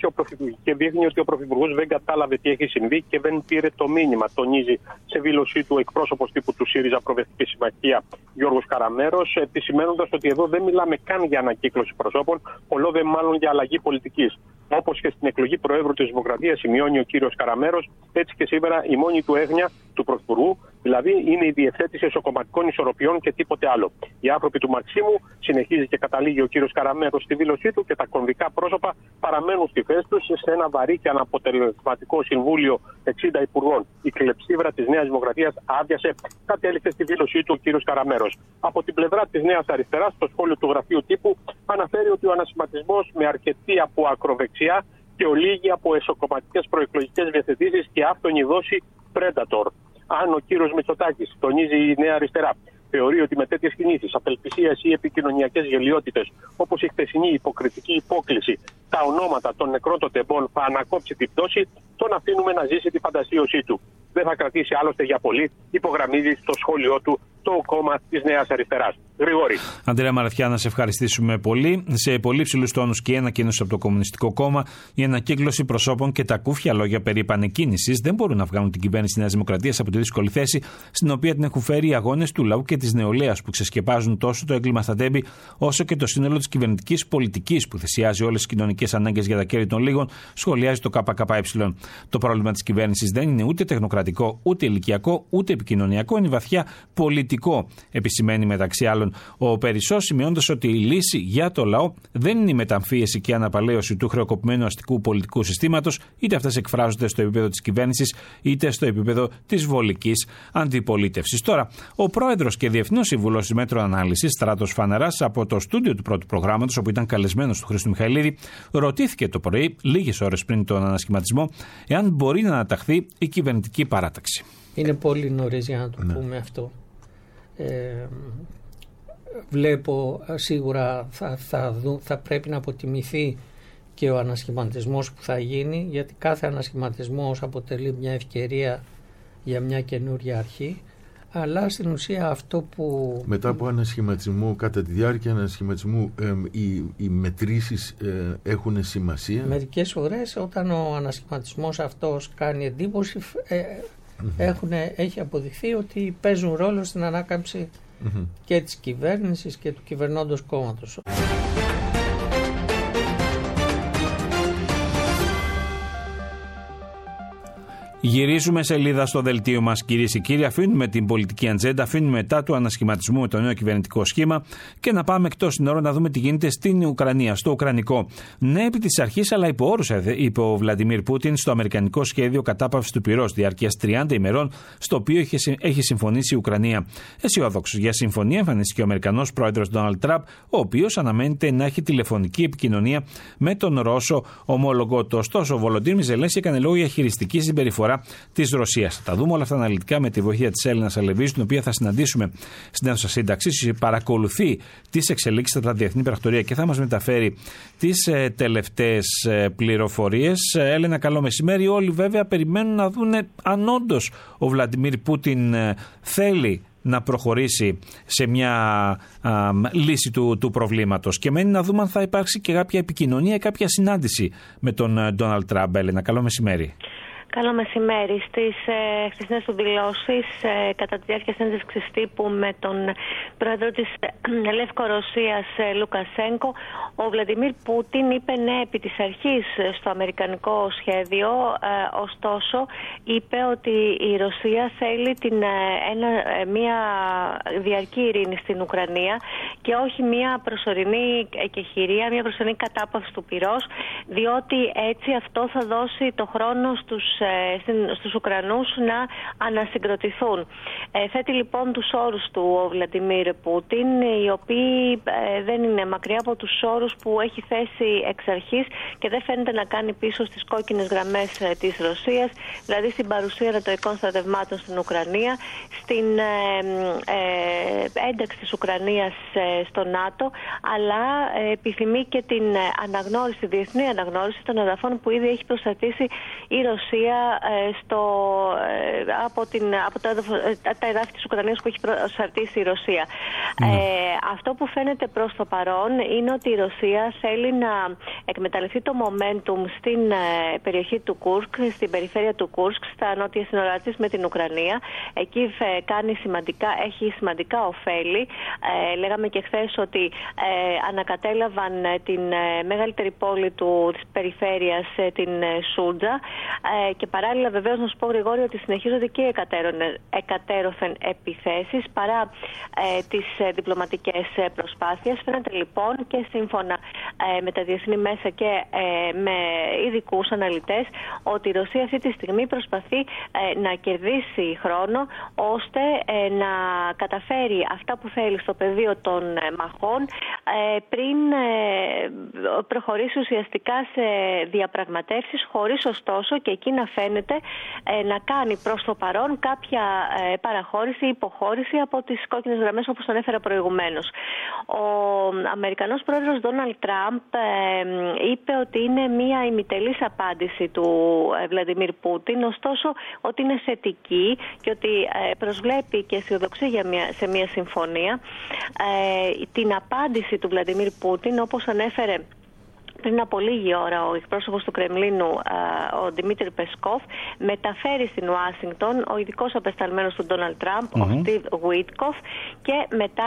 και δείχνει ότι ο Πρωθυπουργός δεν κατάλαβε τι έχει συμβεί και δεν πήρε το μήνυμα. Τονίζει σε δήλωσή του εκπρόσωπος τύπου του ΣΥΡΙΖΑ Προοδευτική Συμμαχία Γιώργος Καραμέρος, επισημαίνοντας ότι εδώ δεν μιλάμε καν για ανακύκλωση προσώπων, πολλό δε μάλλον για αλλαγή πολιτικής. Όπως και στην εκλογή Προέδρου της Δημοκρατίας, σημειώνει ο κύριος Καραμέρος, έτσι και σήμερα η μόνη του έγνοια του Πρωθυπουργού, δηλαδή είναι η διευθέτηση εσωκομματικών ισορροπιών και τίποτε άλλο. Οι άνθρωποι του Μαξίμου, συνεχίζει και καταλήγει ο κύριος Καραμέρος στη δήλωσή του, και τα κομβικά πρόσωπα παραμένουν στη θέση τους σε ένα βαρύ και αναποτελεσματικό συμβούλιο 60 υπουργών. Η κλεψίβρα της Νέας Δημοκρατίας άδειασε, κατέληξε στη δήλωσή του ο κύριος Καραμέρος. Από την πλευρά της Νέας Αριστεράς, στο σχόλιο του γραφείου τύπου αναφέρει ότι ο ανασχηματισμός με αρκετή από ακροδεξιά και ολίγη από εσωκομματικές προεκλογικές διευθετήσεις και άφθονη δόση Predator. Αν ο κύριος Μητσοτάκης, τονίζει η Νέα Αριστερά, θεωρεί ότι με τέτοιες κινήσεις, απελπισίας ή επικοινωνιακές γελοιότητες, όπως η χθεσινή υποκριτική υπόκληση, τα ονόματα των νεκρών των τεμπών θα ανακόψει την πτώση, τον αφήνουμε να ζήσει τη φαντασίωσή του. Δεν θα κρατήσει άλλωστε για πολύ, υπογραμμίζει στο σχόλιο του το κόμμα της Νέας Αριστεράς. Γρηγόρη. Ανδρέα Μαραθιά, να σε ευχαριστήσουμε πολύ. Σε πολύ ψηλούς τόνους και η ανακοίνωση από το Κομμουνιστικό Κόμμα, η ανακύκλωση προσώπων και τα κούφια λόγια περί επανεκκίνησης δεν μπορούν να βγάλουν την κυβέρνηση Νέας Δημοκρατίας από τη δύσκολη θέση στην οποία την έχουν φέρει οι αγώνες του λαού και της νεολαίας που ξεσκεπάζουν τόσο το έγκλημα στα τέμπη, όσο και το σύνολο της κυβερνητικής πολιτικής που θυσιάζει όλες τις κοινωνικές ανάγκες για τα κέρδη των λίγων, σχολιάζει το ΚΚΕ. Το πρόβλημα της κυβέρνησης δεν είναι ούτε τεχνοκρατικό, ούτε ηλικιακό, ούτε επικοινωνιακό, είναι βαθιά πολιτικό, επισημαίνει μεταξύ άλλων ο Περισσός, σημειώνοντας ότι η λύση για το λαό δεν είναι η μεταμφίεση και η αναπαλαίωση του χρεοκοπημένου αστικού πολιτικού συστήματος, είτε αυτές εκφράζονται στο επίπεδο της κυβέρνησης, είτε στο επίπεδο της βολικής αντιπολίτευσης. Τώρα, ο πρόεδρος και διευθυνός σύμβουλος της Μέτρο Ανάλυσης, Στράτος Φαναράς, από το στούντιο του πρώτου προγράμματος, όπου ήταν καλεσμένος του Χρήστου Μιχαηλίδη, ρωτήθηκε το πρωί, λίγες ώρες πριν τον ανασχηματισμό, εάν μπορεί να αναταχθεί η κυβερνητική παράταξη. Είναι πολύ νωρίς για να το πούμε αυτό. Βλέπω σίγουρα θα πρέπει να αποτιμηθεί και ο ανασχηματισμός που θα γίνει, γιατί κάθε ανασχηματισμός αποτελεί μια ευκαιρία για μια καινούρια αρχή, αλλά στην ουσία αυτό που... Μετά από ανασχηματισμό, κατά τη διάρκεια ανασχηματισμού, οι μετρήσεις έχουν σημασία. Μερικές φορές όταν ο ανασχηματισμός αυτός κάνει εντύπωση, έχει αποδειχθεί ότι παίζουν ρόλο στην ανάκαμψη και της κυβέρνησης και του κυβερνώντος κόμματος. Γυρίζουμε σελίδα στο δελτίο μας, κυρίες και κύριοι. Αφήνουμε την πολιτική ατζέντα, αφήνουμε μετά του ανασχηματισμού με το νέο κυβερνητικό σχήμα και να πάμε εκτός συνόρων να δούμε τι γίνεται στην Ουκρανία, στο Ουκρανικό. Ναι, επί της αρχής, αλλά υπό όρους, είπε ο Βλαντιμίρ Πούτιν στο αμερικανικό σχέδιο κατάπαυσης του πυρός διάρκειας 30 ημερών, στο οποίο έχει συμφωνήσει η Ουκρανία. Αισιόδοξος για συμφωνία εμφανίστηκε ο Αμερικανός πρόεδρος Ντόναλντ Τραμπ, ο οποίος αναμένεται να έχει τηλεφωνική επικοινωνία με τον Ρώσο ομόλογο του. Ωστόσο, ο Βολοντίμιρ Ζελένσκι έκανε λόγο για χειριστική συμπεριφορά πλευρά της Ρωσίας. Θα τα δούμε όλα αυτά αναλυτικά με τη βοήθεια της Έλληνας Αλεβίζου, την οποία θα συναντήσουμε στην αίθουσα σύνταξης. Παρακολουθεί τις εξελίξεις στα διεθνή πρακτορία και θα μας μεταφέρει τις τελευταίες πληροφορίες. Έλενα, καλό μεσημέρι. Όλοι βέβαια περιμένουν να δουν αν όντως ο Βλαντιμίρ Πούτιν θέλει να προχωρήσει σε μια λύση του προβλήματος, και μένει να δούμε αν θα υπάρξει και κάποια επικοινωνία ή κάποια συνάντηση με τον Ντόναλντ Τραμπ. Έλενα, καλό μεσημέρι. Καλό μεσημέρι. Στις χθεσινές του δηλώσεις κατά τη διάρκεια συνέντευξης τύπου με τον πρόεδρο της Λευκορωσίας Λουκασένκο, ο Βλαντιμίρ Πούτιν είπε ναι επί της αρχής στο αμερικανικό σχέδιο, ωστόσο είπε ότι η Ρωσία θέλει μια διαρκή ειρήνη στην Ουκρανία και όχι μια προσωρινή εκεχηρία, μια προσωρινή κατάπαυση του πυρός, διότι έτσι αυτό θα δώσει το χρόνο στους Ουκρανούς να ανασυγκροτηθούν. Θέτει λοιπόν τους όρους του ο Βλαντιμίρ Πούτιν, οι οποίοι δεν είναι μακριά από τους όρους που έχει θέσει εξ αρχής και δεν φαίνεται να κάνει πίσω στις κόκκινες γραμμές της Ρωσίας, δηλαδή στην παρουσία νατοικών στρατευμάτων στην Ουκρανία, στην ένταξη της Ουκρανίας στο ΝΑΤΟ, αλλά επιθυμεί και την αναγνώριση, διεθνή αναγνώριση των εδαφών που ήδη έχει προστατήσει η Ρωσία από τα εδάφη της Ουκρανίας που έχει προσαρτήσει η Ρωσία. Αυτό που φαίνεται προς το παρόν είναι ότι η Ρωσία θέλει να εκμεταλλευτεί το momentum στην περιοχή του Κούρσκ, στην περιφέρεια του Κούρσκ, στα νότια σύνορά της με την Ουκρανία. Εκεί έχει σημαντικά ωφέλη. Λέγαμε και χθες ότι ανακατέλαβαν την μεγαλύτερη πόλη της περιφέρειας, την Σούτζα, και παράλληλα βεβαίως να σου πω, Γρηγόρη, ότι συνεχίζονται και εκατέρωθεν επιθέσεις παρά τις διπλωματικές προσπάθειες. Φαίνεται λοιπόν και σύμφωνα με τα διεθνή μέσα και με ειδικούς αναλυτές ότι η Ρωσία αυτή τη στιγμή προσπαθεί να κερδίσει χρόνο ώστε να καταφέρει αυτά που θέλει στο πεδίο των μαχών πριν προχωρήσει ουσιαστικά σε διαπραγματεύσεις, χωρίς ωστόσο και εκεί να φαίνεται να κάνει προς το παρόν κάποια παραχώρηση ή υποχώρηση από τις κόκκινες γραμμές, όπως ανέφερα προηγουμένως. Ο Αμερικανός πρόεδρος Ντόναλντ Τραμπ είπε ότι είναι μια ημιτελής απάντηση του Βλαντιμίρ Πούτιν, ωστόσο ότι είναι θετική και ότι προσβλέπει και αισιοδοξεί σε μια συμφωνία. Την απάντηση του Βλαντιμίρ Πούτιν, όπως ανέφερε πριν από λίγη ώρα ο εκπρόσωπος του Κρεμλίνου, ο Δημήτρη Πεσκόφ, μεταφέρει στην Ουάσιγκτον ο ειδικός απεσταλμένος του Ντόναλντ Τραμπ, ο Στίβ Γουίτκοφ, και μετά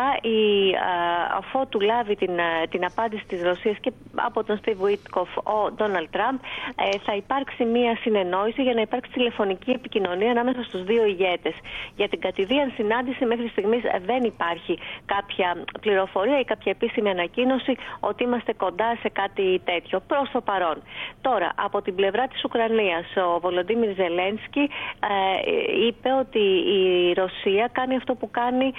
αφού του λάβει την απάντηση της Ρωσίας και από τον Στίβ Γουίτκοφ ο Ντόναλντ Τραμπ, θα υπάρξει μια συνεννόηση για να υπάρξει τηλεφωνική επικοινωνία ανάμεσα στους δύο ηγέτες. Για την κατηδίαν συνάντηση μέχρι στιγμής δεν υπάρχει κάποια πληροφορία ή κάποια επίσημη ανακοίνωση ότι είμαστε κοντά σε κάτι τέτοιο προς το παρόν. Τώρα, από την πλευρά της Ουκρανίας, ο Βολοντίμιρ Ζελένσκι είπε ότι η Ρωσία κάνει αυτό που κάνει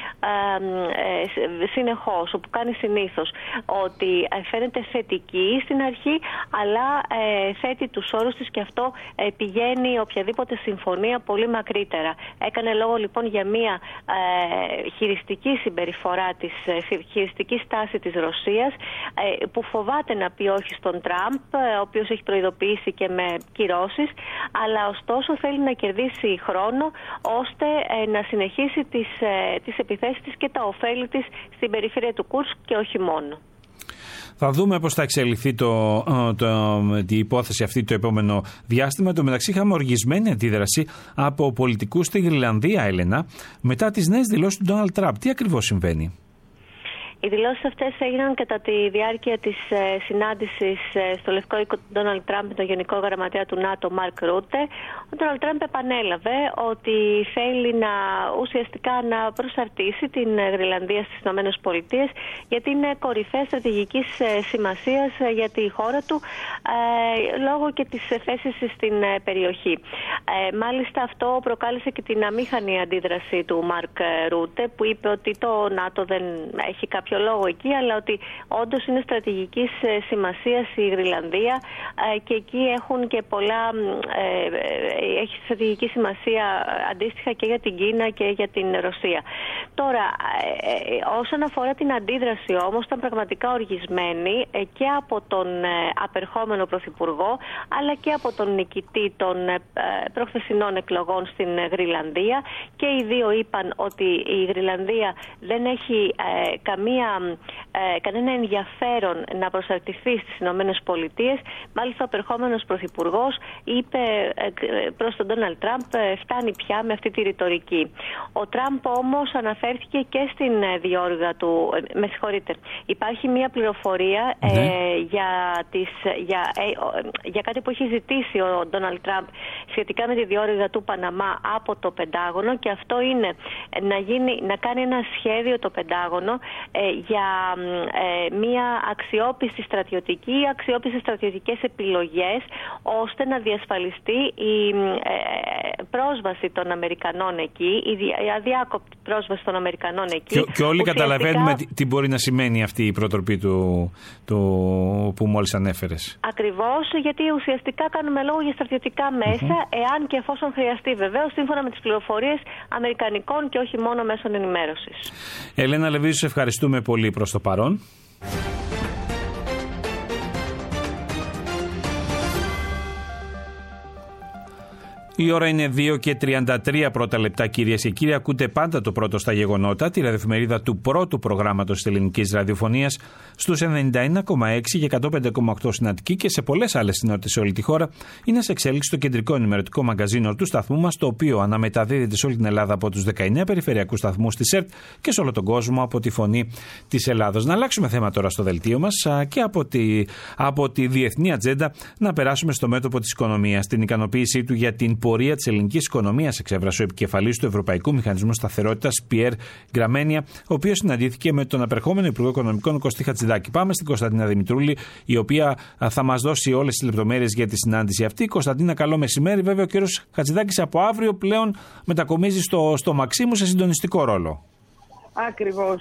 συνεχώς, που κάνει συνήθως, ότι φαίνεται θετική στην αρχή, αλλά θέτει τους όρους της και αυτό πηγαίνει οποιαδήποτε συμφωνία πολύ μακρύτερα. Έκανε λόγο λοιπόν για μια χειριστική συμπεριφορά χειριστική στάση της Ρωσίας, που φοβάται να πει όχι στον Τραμπ, ο οποίος έχει προειδοποιήσει και με κυρώσεις, αλλά ωστόσο θέλει να κερδίσει χρόνο ώστε να συνεχίσει τις επιθέσεις της και τα ωφέλη της στην περιφέρεια του Κούρσκ και όχι μόνο. Θα δούμε πώς θα εξελιχθεί η υπόθεση αυτή το επόμενο διάστημα. Το μεταξύ είχαμε οργισμένη αντίδραση από πολιτικούς στη Γροιλανδία, Έλενα, μετά τις νέες δηλώσεις του Ντόναλντ Τραμπ. Τι ακριβώς συμβαίνει? Οι δηλώσεις αυτές έγιναν κατά τη διάρκεια της συνάντησης στο Λευκό Οίκο του Ντόναλντ Τραμπ με τον Γενικό Γραμματέα του ΝΑΤΟ, Μαρκ Ρούτε. Ο Ντόναλντ Τραμπ επανέλαβε ότι θέλει ουσιαστικά να προσαρτήσει την Γροιλανδία στις ΗΠΑ, γιατί είναι κορυφαία στρατηγικής σημασίας για τη χώρα του, λόγω και της θέσης στην περιοχή. Μάλιστα αυτό προκάλεσε και την αμήχανη αντίδραση του Μαρκ Ρούτε, που είπε ότι το ΝΑΤΟ δεν έχει κάποια κάποιο λόγο εκεί, αλλά ότι όντως είναι στρατηγικής σημασίας η Γροιλανδία και εκεί έχουν και πολλά, έχει στρατηγική σημασία αντίστοιχα και για την Κίνα και για την Ρωσία. Τώρα, όσον αφορά την αντίδραση όμως, ήταν πραγματικά οργισμένη και από τον απερχόμενο πρωθυπουργό, αλλά και από τον νικητή των προχθεσινών εκλογών στην Γροιλανδία, και οι δύο είπαν ότι η Γροιλανδία δεν έχει κανένα ενδιαφέρον να προσαρτηθεί στις Ηνωμένες Πολιτείες. Μάλιστα ο απερχόμενος πρωθυπουργός είπε προς τον Ντόναλντ Τραμπ φτάνει πια με αυτή τη ρητορική. Ο Τραμπ όμως αναφέρθηκε και στην διόρυγα του, με συγχωρείτε, υπάρχει μια πληροφορία για κάτι που έχει ζητήσει ο Ντόναλντ Τραμπ σχετικά με τη διόρυγα του Παναμά από το Πεντάγωνο, και αυτό είναι να κάνει ένα σχέδιο το Πεντάγωνο για μια αξιόπιστη στρατιωτικές επιλογές, ώστε να διασφαλιστεί η πρόσβαση των Αμερικανών εκεί, η αδιάκοπτη πρόσβαση των Αμερικανών εκεί. Και όλοι καταλαβαίνουμε τι μπορεί να σημαίνει αυτή η προτροπή που μόλις ανέφερες. Ακριβώς, γιατί ουσιαστικά κάνουμε λόγο για στρατιωτικά μέσα, εάν και εφόσον χρειαστεί, βεβαίως, σύμφωνα με τις πληροφορίες αμερικανικών και όχι μόνο μέσων ενημέρωσης. Ελένα Λεβίζου, σε ευχαριστούμε πολύ προς το παρόν. Η ώρα είναι 2:33 πρώτα λεπτά, κυρίες και κύριοι. Ακούτε πάντα το πρώτο στα γεγονότα, τη ραδιοφημερίδα του πρώτου προγράμματος της ελληνικής ραδιοφωνίας, στους 91,6 και 105,8 στην Αττική και σε πολλές άλλες συνότητες σε όλη τη χώρα. Είναι σε εξέλιξη το κεντρικό ενημερωτικό μαγκαζίνο του σταθμού μας, το οποίο αναμεταδίδεται σε όλη την Ελλάδα από τους 19 περιφερειακούς σταθμούς της ΕΡΤ και σε όλο τον κόσμο από τη Φωνή της Ελλάδος. Να αλλάξουμε θέμα τώρα στο δελτίο μας και από τη διεθνή ατζέντα να περάσουμε στο μέτωπο της οικονομίας. Την ικανοποίησή του για την πορεία της ελληνικής οικονομίας εξέφρασε ο επικεφαλής του Ευρωπαϊκού Μηχανισμού Σταθερότητας, Πιέρ Γκραμμένια, ο οποίος συναντήθηκε με τον απερχόμενο Υπουργό Οικονομικών Κωστή Χατζηδάκη. Πάμε στην Κωνσταντίνα Δημητρούλη, η οποία θα μας δώσει όλες τις λεπτομέρειες για τη συνάντηση αυτή. Κωνσταντίνα, καλό μεσημέρι. Βέβαια, ο κύριος Χατζηδάκης από αύριο πλέον μετακομίζει στο Μαξίμου σε συντονιστικό ρόλο. Ακριβώς,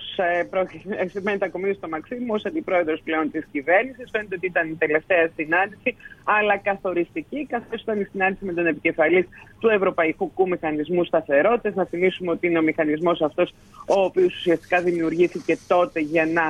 μετακομίζει στο Μαξίμου ως αντιπρόεδρος πλέον της κυβέρνησης. Φαίνεται ότι ήταν η τελευταία συνάντηση, αλλά καθοριστική, καθώς ήταν η συνάντηση με τον επικεφαλής του Ευρωπαϊκού Μηχανισμού Σταθερότητας. Να θυμίσουμε ότι είναι ο μηχανισμός αυτός ο οποίος ουσιαστικά δημιουργήθηκε τότε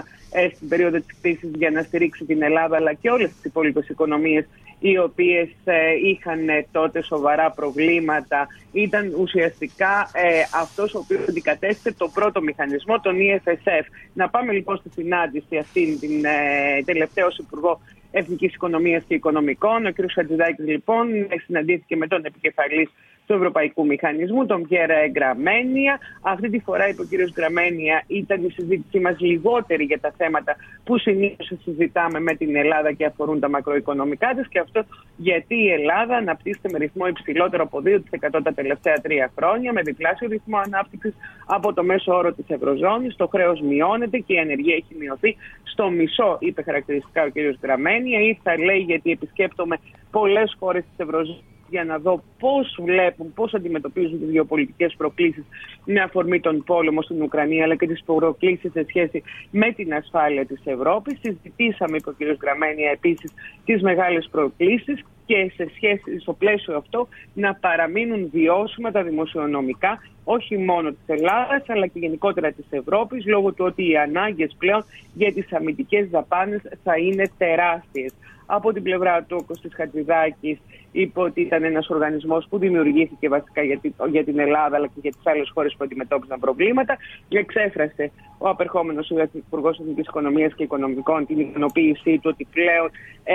στην περίοδο της κρίσης για να στηρίξει την Ελλάδα, αλλά και όλες τις υπόλοιπες οικονομίες οι οποίες είχαν τότε σοβαρά προβλήματα. Ήταν ουσιαστικά αυτός ο οποίος αντικατέστησε το πρώτο μηχανισμό, τον EFSF. Να πάμε λοιπόν στη συνάντηση αυτή, την τελευταίο Υπουργό Εθνικής Οικονομίας και Οικονομικών. Ο κ. Χατζηδάκης λοιπόν συναντήθηκε με τον επικεφαλής του Ευρωπαϊκού Μηχανισμού, τον Πιέρ Γκραμμένια. Αυτή τη φορά, είπε ο κ. Γκραμμένια, ήταν η συζήτησή μας λιγότερη για τα θέματα που συνήθως συζητάμε με την Ελλάδα και αφορούν τα μακροοικονομικά της, και αυτό γιατί η Ελλάδα αναπτύσσεται με ρυθμό υψηλότερο από 2% τα τελευταία 3 χρόνια, με διπλάσιο ρυθμό ανάπτυξης από το μέσο όρο της Ευρωζώνης. Το χρέος μειώνεται και η ανεργία έχει μειωθεί στο μισό, είπε χαρακτηριστικά ο κ. Γκραμμένια. Ήρθα, λέει, γιατί επισκέπτομαι πολλές χώρες της Ευρωζώνης για να δω πώς βλέπουν, πώς αντιμετωπίζουν τις γεωπολιτικές προκλήσεις με αφορμή τον πόλεμο στην Ουκρανία, αλλά και τις προκλήσεις σε σχέση με την ασφάλεια της Ευρώπης. Συζητήσαμε, είπε ο κ. Γκραμμένια, επίσης τις μεγάλες προκλήσεις και στο πλαίσιο αυτό να παραμείνουν βιώσιμα τα δημοσιονομικά, όχι μόνο της Ελλάδας αλλά και γενικότερα της Ευρώπης, λόγω του ότι οι ανάγκες πλέον για τις αμυντικές δαπάνες θα είναι τεράστιες. Από την πλευρά του, ο Κωστής Χατζηδάκης είπε ότι ήταν ένας οργανισμός που δημιουργήθηκε βασικά για την Ελλάδα αλλά και για τις άλλες χώρες που αντιμετώπιζαν προβλήματα. Εξέφρασε ο απερχόμενος Υπουργός Εθνικής Οικονομίας και Οικονομικών την ικανοποίησή του ότι πλέον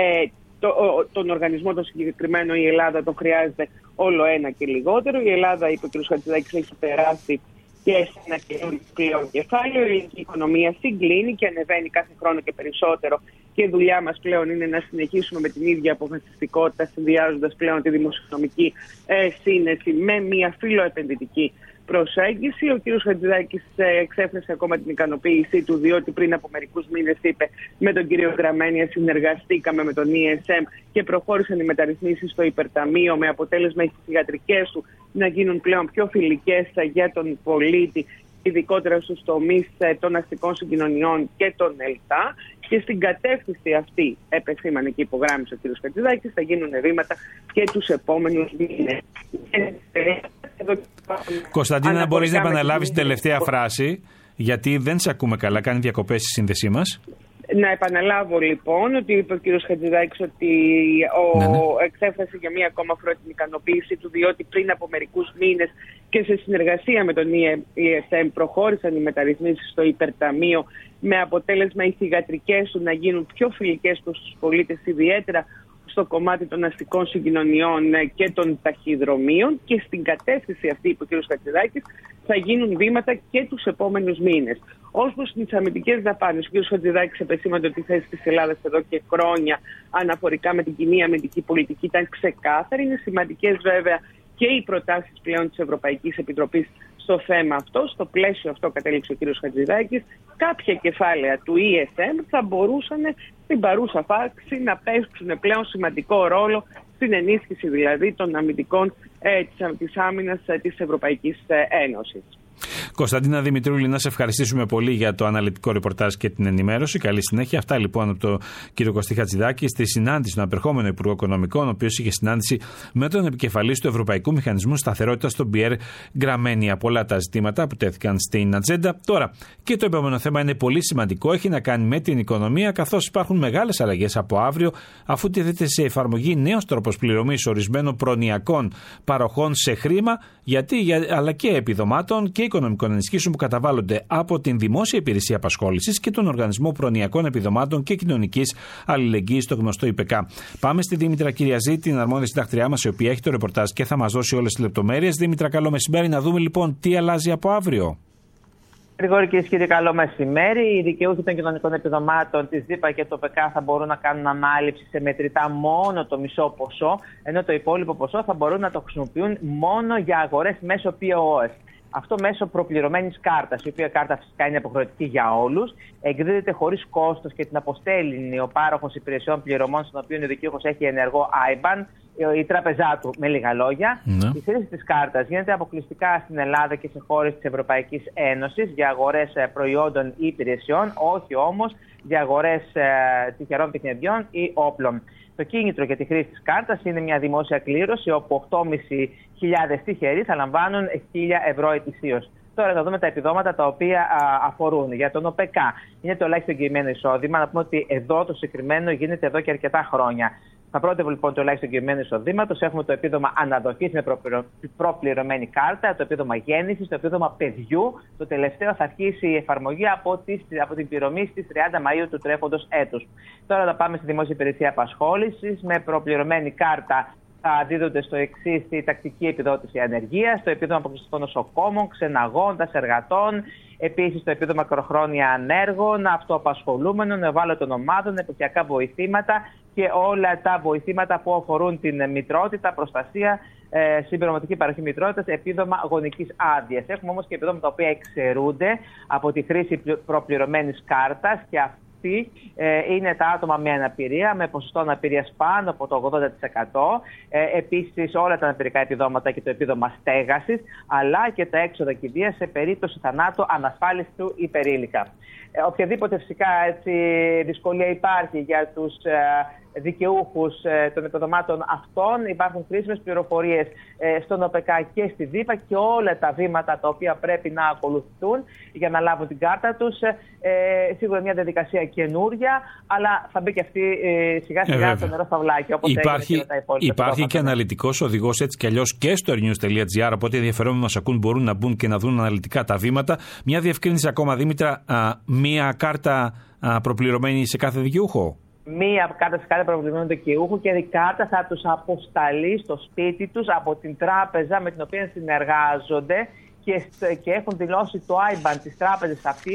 τον οργανισμό τον συγκεκριμένο η Ελλάδα τον χρειάζεται όλο ένα και λιγότερο. Η Ελλάδα, είπε ο κ. Χατζηδάκης, έχει περάσει και σε ένα καινούριο κεφάλαιο. Η ελληνική οικονομία συγκλίνει και ανεβαίνει κάθε χρόνο και περισσότερο. Και η δουλειά μας πλέον είναι να συνεχίσουμε με την ίδια αποφασιστικότητα, συνδυάζοντας πλέον τη δημοσιονομική σύνεση με μια φιλοεπενδυτική προσέγγιση. Ο κ. Χατζηδάκης εξέφρασε ακόμα την ικανοποίησή του, διότι πριν από μερικούς μήνες, είπε, με τον κ. Γκραμμένια συνεργαστήκαμε με τον ESM και προχώρησαν οι μεταρρυθμίσεις στο υπερταμείο, με αποτέλεσμα οι θυγατρικές του να γίνουν πλέον πιο φιλικές για τον πολίτη ειδικότερα στους τομείς των αστικών συγκοινωνιών και των ΕΛΤΑ. Και στην κατεύθυνση αυτή, επεσήμανε και υπογράμμισε ο κ. Χατζηδάκης, θα γίνουν βήματα και τους επόμενους μήνες. Κωνσταντίνα, μπορείς να επαναλάβεις την τελευταία φράση, γιατί δεν σε ακούμε καλά, κάνει διακοπές η σύνδεσή μας. Να επαναλάβω λοιπόν ότι είπε ο κ. Χατζηδάκης ότι εξέφρασε για μία ακόμα φορά την ικανοποίησή του, διότι πριν από μερικούς μήνες και σε συνεργασία με τον ESM προχώρησαν οι μεταρρυθμίσεις στο υπερταμείο, με αποτέλεσμα οι θυγατρικές του να γίνουν πιο φιλικές προς τους πολίτες, ιδιαίτερα στο κομμάτι των αστικών συγκοινωνιών και των ταχυδρομείων, και στην κατεύθυνση αυτή, είπε ο κ. Χατζηδάκης, θα γίνουν βήματα και τους επόμενους μήνες. Ως προς τις αμυντικές δαπάνες, ο κ. Χατζηδάκης επεσήμανε ότι η θέση της Ελλάδας εδώ και χρόνια αναφορικά με την κοινή αμυντική πολιτική ήταν ξεκάθαρη. Είναι σημαντικές βέβαια και οι προτάσεις πλέον της Ευρωπαϊκής Επιτροπής στο θέμα αυτό. Στο πλαίσιο αυτό, κατέληξε ο κ. Χατζηδάκης, κάποια κεφάλαια του ESM θα μπορούσαν στην παρούσα φάση να παίξουν πλέον σημαντικό ρόλο στην ενίσχυση δηλαδή των αμυντικών της άμυνας της Ευρωπαϊκής Ένωσης. Κωνσταντίνα Δημητρούλη, να σε ευχαριστήσουμε πολύ για το αναλυτικό ρεπορτάζ και την ενημέρωση. Καλή συνέχεια. Αυτά λοιπόν από τον κύριο Κωστή Χατζηδάκη στη συνάντηση των απερχόμενων Υπουργό Οικονομικών, ο οποίος είχε συνάντηση με τον επικεφαλής του Ευρωπαϊκού Μηχανισμού Σταθερότητας, τον Πιέρ Γκραμένια. Πολλά τα ζητήματα που τέθηκαν στην ατζέντα. Τώρα, και το επόμενο θέμα είναι πολύ σημαντικό. Έχει να κάνει με την οικονομία, καθώς υπάρχουν μεγάλες αλλαγές από αύριο, αφού τεθείται σε εφαρμογή νέος τρόπος πληρωμής ορισμένων προνοιακών παροχών σε χρήμα, αλλά και επιδομάτων και οικονομικών ενισχύσεων που καταβάλλονται από την Δημόσια Υπηρεσία Απασχόλησης και τον Οργανισμό Προνοιακών Επιδομάτων και Κοινωνικής Αλληλεγγύης, το γνωστό ΙΠΕΚΑ. Πάμε στη Δήμητρα Κυριαζή, την αρμόδια συντακτριά μας, η οποία έχει το ρεπορτάζ και θα μας δώσει όλες τις λεπτομέρειες. Δήμητρα, καλό μεσημέρι. Να δούμε λοιπόν τι αλλάζει από αύριο. Γρηγόρη, κυρίες και κύριοι, καλό μεσημέρι. Οι δικαιούχοι των κοινωνικών επιδομάτων της ΔΥΠΑ και του ΟΠΕΚΑ θα μπορούν να κάνουν ανάληψη σε μετρητά μόνο το μισό ποσό, ενώ το υπόλοιπο ποσό θα μπορούν να το χρησιμοποιούν μόνο για αγορές μέσω POS. Αυτό μέσω προπληρωμένης κάρτας, η οποία κάρτα φυσικά είναι υποχρεωτική για όλους, εκδίδεται χωρίς κόστος και την αποστέλνει ο πάροχος υπηρεσιών πληρωμών, στον οποίο ο δικαιούχος έχει ενεργό IBAN, η τράπεζά του, με λίγα λόγια. Ναι. Η χρήση της κάρτας γίνεται αποκλειστικά στην Ελλάδα και σε χώρες της Ευρωπαϊκής Ένωσης για αγορές προϊόντων ή υπηρεσιών, όχι όμως για αγορές τυχερών παιχνιδιών ή όπλων. Το κίνητρο για τη χρήση της κάρτας είναι μια δημόσια κλήρωση, όπου 8.500 τυχεροί θα λαμβάνουν 1.000 ευρώ ετησίως. Τώρα θα δούμε τα επιδόματα τα οποία αφορούν. Για τον ΟΠΕΚΑ είναι το ελάχιστο εγγυημένο εισόδημα. Να πούμε ότι εδώ το συγκεκριμένο γίνεται εδώ και αρκετά χρόνια. Στα πρώτα λοιπόν το ελάχιστο εγγυημένο εισοδήματος έχουμε το επίδομα αναδοχής με προπληρωμένη κάρτα, το επίδομα γέννησης, το επίδομα παιδιού. Το τελευταίο θα αρχίσει η εφαρμογή από την πληρωμή στις 30 Μαΐου του τρέχοντος έτους. Τώρα θα πάμε στη Δημόσια Υπηρεσία Απασχόλησης. Με προπληρωμένη κάρτα θα δίδονται στο εξής: η τακτική επιδότηση ανεργίας, το επίδομα αποκλειστικών νοσοκόμων, ξεναγώντας, εργατών, επίσης το επίδομα μακροχρόνια ανέργων, αυτοαπασχολούμενων, ευάλωτων ομάδων, εποχιακά βοηθήματα και όλα τα βοηθήματα που αφορούν την μητρότητα, προστασία, συμπληρωματική παροχή μητρότητας, επίδομα γονικής άδειας. Έχουμε όμως και επιδόματα τα οποία εξαιρούνται από τη χρήση προπληρωμένης κάρτας, και είναι τα άτομα με αναπηρία, με ποσοστό αναπηρίας πάνω από το 80%. Επίσης όλα τα αναπηρικά επιδόματα και το επίδομα στέγασης, αλλά και τα έξοδα κηδείας σε περίπτωση θανάτου ανασφάλιστου υπερήλικα. Οποιαδήποτε φυσικά δυσκολία υπάρχει για τους δικαιούχους των επιδομάτων αυτών, υπάρχουν χρήσιμες πληροφορίες στον ΟΠΕΚΑ και στη ΔΥΠΑ και όλα τα βήματα τα οποία πρέπει να ακολουθούν για να λάβουν την κάρτα τους. Σίγουρα μια διαδικασία καινούρια, αλλά θα μπει και αυτή σιγά σιγά στο νερό σταυλάκι, όπως υπάρχει και τα υπόλοιπα. Υπάρχει και αναλυτικός οδηγός έτσι κι αλλιώς και στο airnews.gr, οπότε οι ενδιαφερόμενοι μας ακούν μπορούν να μπουν και να δουν αναλυτικά τα βήματα. Μια διευκρίνηση ακόμα, Δήμητρα, μία κάρτα προπληρωμένη σε κάθε δικαιούχο. Μία κάρτα σε κάθε προπληρωμένο δικαιούχο, και η κάρτα θα τους αποσταλεί στο σπίτι τους από την τράπεζα με την οποία συνεργάζονται και έχουν δηλώσει το IBAN της τράπεζας αυτής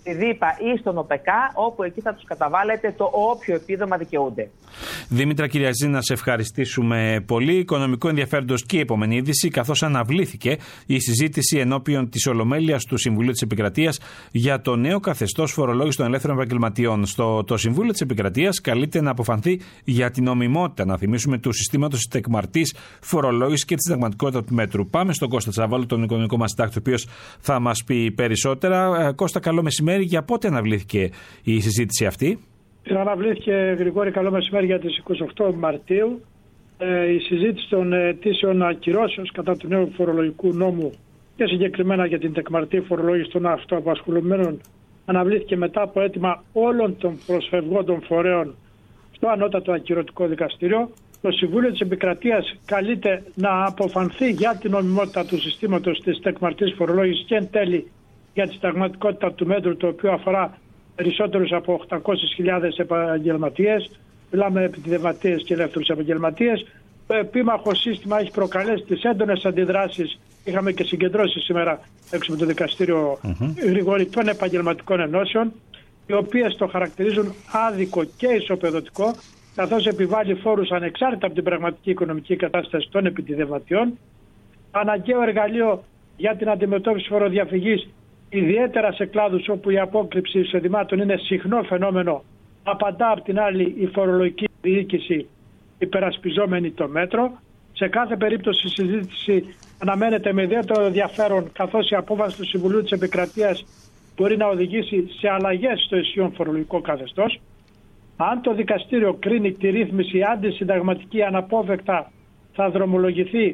στη ΔΥΠΑ ή στον ΟΠΕΚΑ, όπου εκεί θα τους καταβάλλεται το όποιο επίδομα δικαιούνται. Δήμητρα Κυριαζή, να σε ευχαριστήσουμε πολύ. Οικονομικό ενδιαφέροντος και η επόμενη είδηση, καθώς αναβλήθηκε η συζήτηση ενώπιον της Ολομέλειας του Συμβουλίου της Επικρατείας για το νέο καθεστώς φορολόγησης των ελεύθερων επαγγελματιών. Το Συμβούλιο της Επικρατείας καλείται να αποφανθεί για την νομιμότητα, να θυμίσουμε, του συστήματος τεκμαρτής φορολόγησης και τη συνταγματικότητα του μέτρου. Πάμε στον Κώστα Τσαβάλο, τον οικονομικό μας συντάκτη, ο οποίος θα μας πει περισσότερα. Κώστα, καλό μεσημέρι. Για πότε αναβλήθηκε η συζήτηση αυτή? Αναβλήθηκε, Γρηγόρη, καλό μεσημέρι, για τις 28 Μαρτίου. Η συζήτηση των αιτήσεων ακυρώσεως κατά του νέου φορολογικού νόμου και συγκεκριμένα για την τεκμαρτή φορολόγηση των αυτοαπασχολουμένων αναβλήθηκε μετά από αίτημα όλων των προσφευγόντων φορέων στο Ανώτατο Ακυρωτικό Δικαστήριο. Το Συμβούλιο της Επικρατείας καλείται να αποφανθεί για την νομιμότητα του συστήματος της τεκμαρτής φορολόγησης και εν τέλει για τη συνταγματικότητα του μέτρου, το οποίο αφορά περισσότερους από 800.000 επαγγελματίες. Μιλάμε επιτιδευματίες και ελεύθερους επαγγελματίες. Το επίμαχο σύστημα έχει προκαλέσει τις έντονες αντιδράσεις. Είχαμε και συγκεντρώσεις σήμερα έξω από το δικαστήριο, Γρηγόρη, των επαγγελματικών ενώσεων, οι οποίες το χαρακτηρίζουν άδικο και ισοπεδωτικό, καθώς επιβάλλει φόρους ανεξάρτητα από την πραγματική οικονομική κατάσταση των επιτιδευματιών. Αναγκαίο εργαλείο για την αντιμετώπιση φοροδιαφυγής, ιδιαίτερα σε κλάδους όπου η απόκρυψη εισοδημάτων είναι συχνό φαινόμενο, απαντά απ' την άλλη η φορολογική διοίκηση υπερασπιζόμενη το μέτρο. Σε κάθε περίπτωση η συζήτηση αναμένεται με ιδιαίτερο ενδιαφέρον, καθώς η απόφαση του Συμβουλίου της Επικρατείας μπορεί να οδηγήσει σε αλλαγές στο ισχύον φορολογικό καθεστώς. Αν το δικαστήριο κρίνει τη ρύθμιση αντισυνταγματική, αναπόφευκτα θα δρομολογηθεί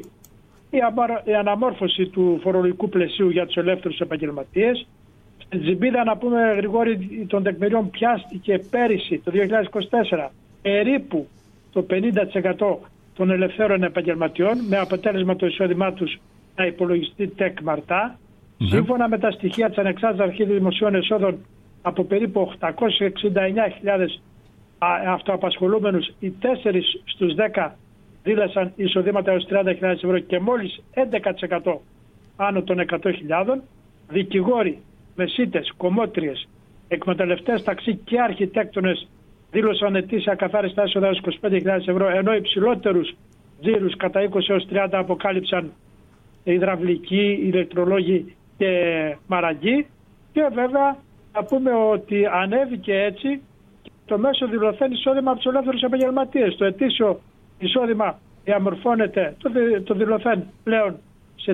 η αναμόρφωση του φορολογικού πλαισίου για τους ελεύθερους επαγγελματίες. Στην Τζιμπίδα, να πούμε, Γρηγόρη, των τεκμηριών πιάστηκε πέρυσι, το 2024, περίπου το 50% των ελευθέρων επαγγελματιών, με αποτέλεσμα το εισόδημά τους να υπολογιστεί τεκμαρτά. Σύμφωνα με τα στοιχεία της Ανεξάρτητης Αρχής Δημοσίων Εσόδων, από περίπου 869.000 αυτοαπασχολούμενους, οι 4 στους 10 δήλωσαν εισοδήματα έως 30.000 ευρώ και μόλις 11% άνω των 100.000. Δικηγόροι, μεσίτες, κομμότριες, εκμεταλλευτές ταξί και αρχιτέκτονες δήλωσαν ετήσια καθάριστα έσοδα έως 25.000 ευρώ, ενώ υψηλότερους τζίρους κατά 20 έως 30 αποκάλυψαν υδραυλικοί, ηλεκτρολόγοι και μαραγκοί. Και βέβαια να πούμε ότι ανέβηκε έτσι το μέσο δηλωθέν εισόδημα από τους ελεύθερους επαγγελματίες. Το ετήσιο εισόδημα διαμορφώνεται το δηλωθέν πλέον σε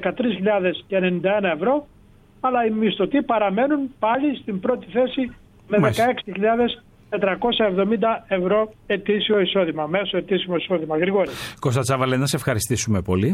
13.091 ευρώ, αλλά οι μισθωτοί παραμένουν πάλι στην πρώτη θέση με 16.470 ευρώ ετήσιο εισόδημα, μέσο ετήσιο εισόδημα. Γρηγόρη. Κώστα Τσάβαλε, να σε ευχαριστήσουμε πολύ.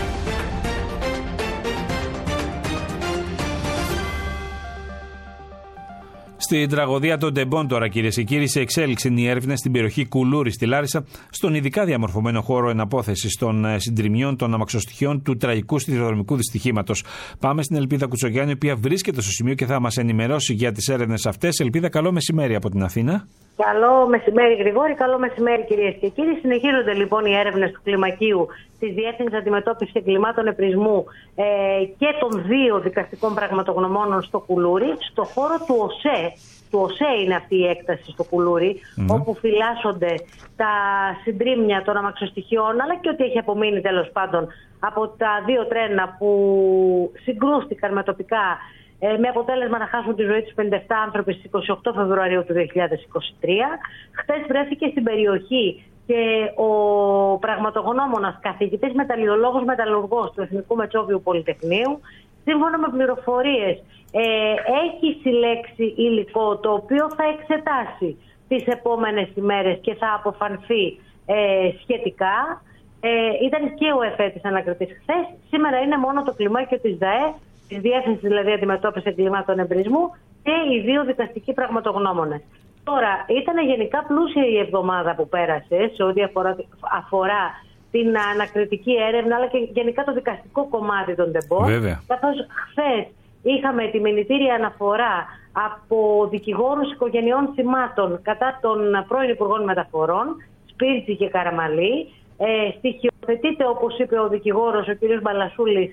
Στην τραγωδία των Ντεμπών τώρα, κυρίες και κύριοι, σε εξέλιξη είναι η έρευνα στην περιοχή Κουλούρη στη Λάρισα, στον ειδικά διαμορφωμένο χώρο εναπόθεσης των συντριμιών των αμαξοστοιχείων του τραγικού σιδηροδρομικού δυστυχήματος. Πάμε στην Ελπίδα Κουτσογιάννη, η οποία βρίσκεται στο σημείο και θα μας ενημερώσει για τις έρευνες αυτές. Ελπίδα, καλό μεσημέρι από την Αθήνα. Καλό μεσημέρι, Γρηγόρη. Καλό μεσημέρι, κυρίες και κύριοι. Συνεχίζονται λοιπόν οι έρευνες του κλιμακίου της Διεύθυνσης Αντιμετώπισης Εγκλημάτων Επρισμού και των 2 δικαστικών πραγματογνωμόνων στο Κουλούρι, στο χώρο του ΟΣΕ. Του ΟΣΕ είναι αυτή η έκταση στο Κουλούρι, όπου φυλάσσονται τα συντρίμμια των αμαξοστοιχειών, αλλά και ό,τι έχει απομείνει τέλος πάντων από τα 2 τρένα που συγκρούστηκαν με τοπικά, με αποτέλεσμα να χάσουν τη ζωή τους 57 άνθρωποι στις 28 Φεβρουαρίου του 2023. Χθες βρέθηκε στην περιοχή και ο πραγματογνώμονας καθηγητής μεταλλιολόγος μεταλλουργός του Εθνικού Μετσόβιου Πολυτεχνείου. Σύμφωνα με πληροφορίες, έχει συλλέξει υλικό το οποίο θα εξετάσει τις επόμενες ημέρες και θα αποφανθεί σχετικά. Ήταν και ο εφέτης ανακριτής χθες. Σήμερα είναι μόνο το κλιμάκιο της ΔΑΕ, της Διεύθυνσης δηλαδή Αντιμετώπισης Εγκλημάτων Εμπρισμού, και οι 2 δικαστικοί πραγματογνώμονες. Τώρα, ήταν γενικά πλούσια η εβδομάδα που πέρασε σε ό,τι αφορά την ανακριτική έρευνα, αλλά και γενικά το δικαστικό κομμάτι των Ντεμπών. Καθώς χθες είχαμε τη μηνυτήρια αναφορά από δικηγόρους οικογενειών θυμάτων κατά των πρώην Υπουργών Μεταφορών, Σπίρτζη και Καραμαλή. Στοιχειοθετείται, όπως είπε ο δικηγόρος, ο κ. Μπαλασούλης,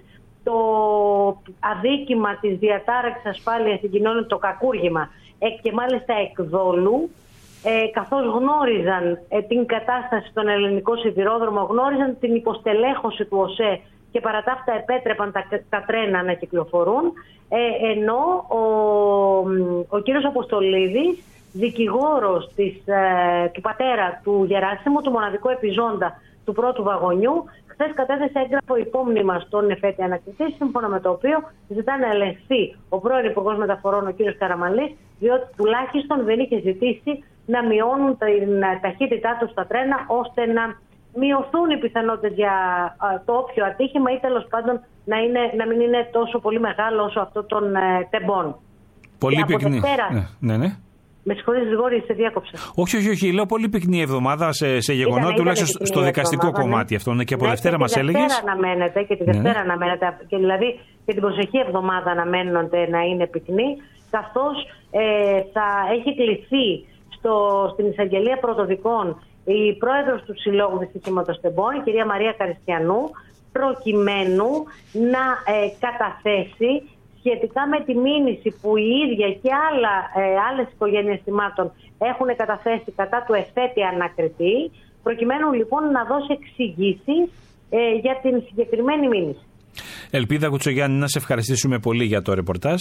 το αδίκημα της διατάραξης ασφάλειας στην κοινότητα, το κακούργημα, και μάλιστα εκδόλου, καθώς γνώριζαν την κατάσταση στον ελληνικό σιδηρόδρομο, γνώριζαν την υποστελέχωση του ΟΣΕ και παρά τα αυτά επέτρεπαν τα τρένα να κυκλοφορούν, ενώ ο κύριος Αποστολίδης, δικηγόρος του πατέρα του Γεράσιμου, του μοναδικού επιζώντα του πρώτου βαγονιού, χθες κατέθεσε έγγραφο υπόμνημα στον εφέτη ανακριτή, σύμφωνα με το οποίο ζητά να ελεγχθεί ο πρώην Υπουργός Μεταφορών, ο κ. Καραμανλής, διότι τουλάχιστον δεν είχε ζητήσει να μειώνουν την ταχύτητά τους στα τρένα, ώστε να μειωθούν οι πιθανότητες για το όποιο ατύχημα ή τέλος πάντων να μην είναι τόσο πολύ μεγάλο όσο αυτό των τεμπών. Πολύ πυκνή. Ναι. Με συγχωρείς, Γρηγόρη, σε διάκοψα. Όχι. Λέω πολύ πυκνή εβδομάδα σε γεγονότα, τουλάχιστον στο δικαστικό κομμάτι. Αυτό είναι και από Δευτέρα μας έλεγες. Και τη Δευτέρα αναμένεται, και δηλαδή και την προσεχή εβδομάδα αναμένονται να είναι πυκνή, καθώς θα έχει κληθεί στην εισαγγελία πρωτοδικών η πρόεδρος του Συλλόγου Δυστυχήματος Τεμπών, η κυρία Μαρία Καριστιανού, προκειμένου να καταθέσει σχετικά με τη μήνυση που η ίδια και άλλες οικογένειες θυμάτων έχουν καταθέσει κατά του εφέτη ανακριτή, προκειμένου λοιπόν να δώσει εξηγήσεις για την συγκεκριμένη μήνυση. Ελπίδα Κουτσογιάννη, να σε ευχαριστήσουμε πολύ για το ρεπορτάζ.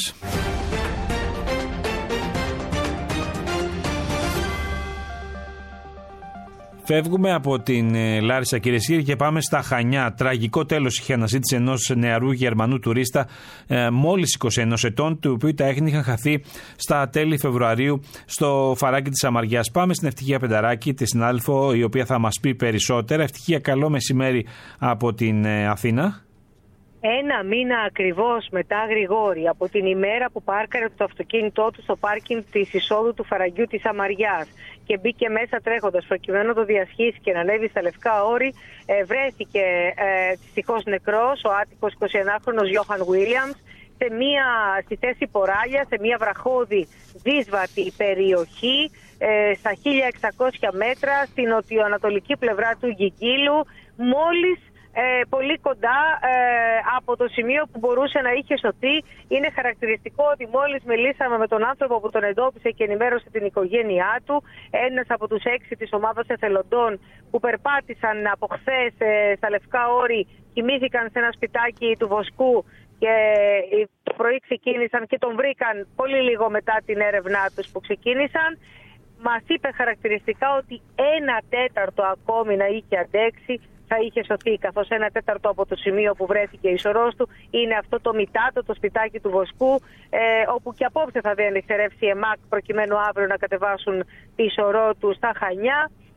Φεύγουμε από την Λάρισα, κυρίε και κύριοι, και πάμε στα Χανιά. Τραγικό τέλος είχε αναζήτηση ενός νεαρού Γερμανού τουρίστα, μόλις 21 ετών, του οποίου τα έχνη είχαν χαθεί στα τέλη Φεβρουαρίου στο φαράγγι της Αμαριάς. Πάμε στην Ευτυχία Πενταράκη, τη συνάδελφο, η οποία θα μας πει περισσότερα. Ευτυχία, καλό μεσημέρι από την Αθήνα. Ένα μήνα ακριβώς μετά, Γρηγόρη, από την ημέρα που πάρκαρε το αυτοκίνητό του στο πάρκινγκ της εισόδου του φαραγγιού της Αμαριάς και μπήκε μέσα τρέχοντας προκειμένου να το διασχίσει και να ανέβει στα Λευκά Όρη, βρέθηκε δυστυχώς νεκρός ο άτυχος 21χρονος Γιώχαν Βίλιαμς στη θέση Ποράλια, σε μια βραχώδη δύσβατη περιοχή στα 1600 μέτρα στην νοτιοανατολική πλευρά του Γιγγύλου, μόλις πολύ κοντά από το σημείο που μπορούσε να είχε σωθεί. Είναι χαρακτηριστικό ότι μόλις μιλήσαμε με τον άνθρωπο που τον εντόπισε και ενημέρωσε την οικογένειά του, ένας από τους 6 της ομάδας εθελοντών που περπάτησαν από χθες στα Λευκά Όρη, κοιμήθηκαν σε ένα σπιτάκι του Βοσκού και το πρωί ξεκίνησαν και τον βρήκαν πολύ λίγο μετά την έρευνά τους που ξεκίνησαν. Μας είπε χαρακτηριστικά ότι 1/4 ακόμη να είχε αντέξει θα είχε σωθεί, καθώς 1/4 από το σημείο που βρέθηκε η σωρός του είναι αυτό το μητάτο, το σπιτάκι του Βοσκού, όπου και απόψε θα διανυξερεύσει η ΕΜΑΚ προκειμένου αύριο να κατεβάσουν τη σωρό του στα Χανιά.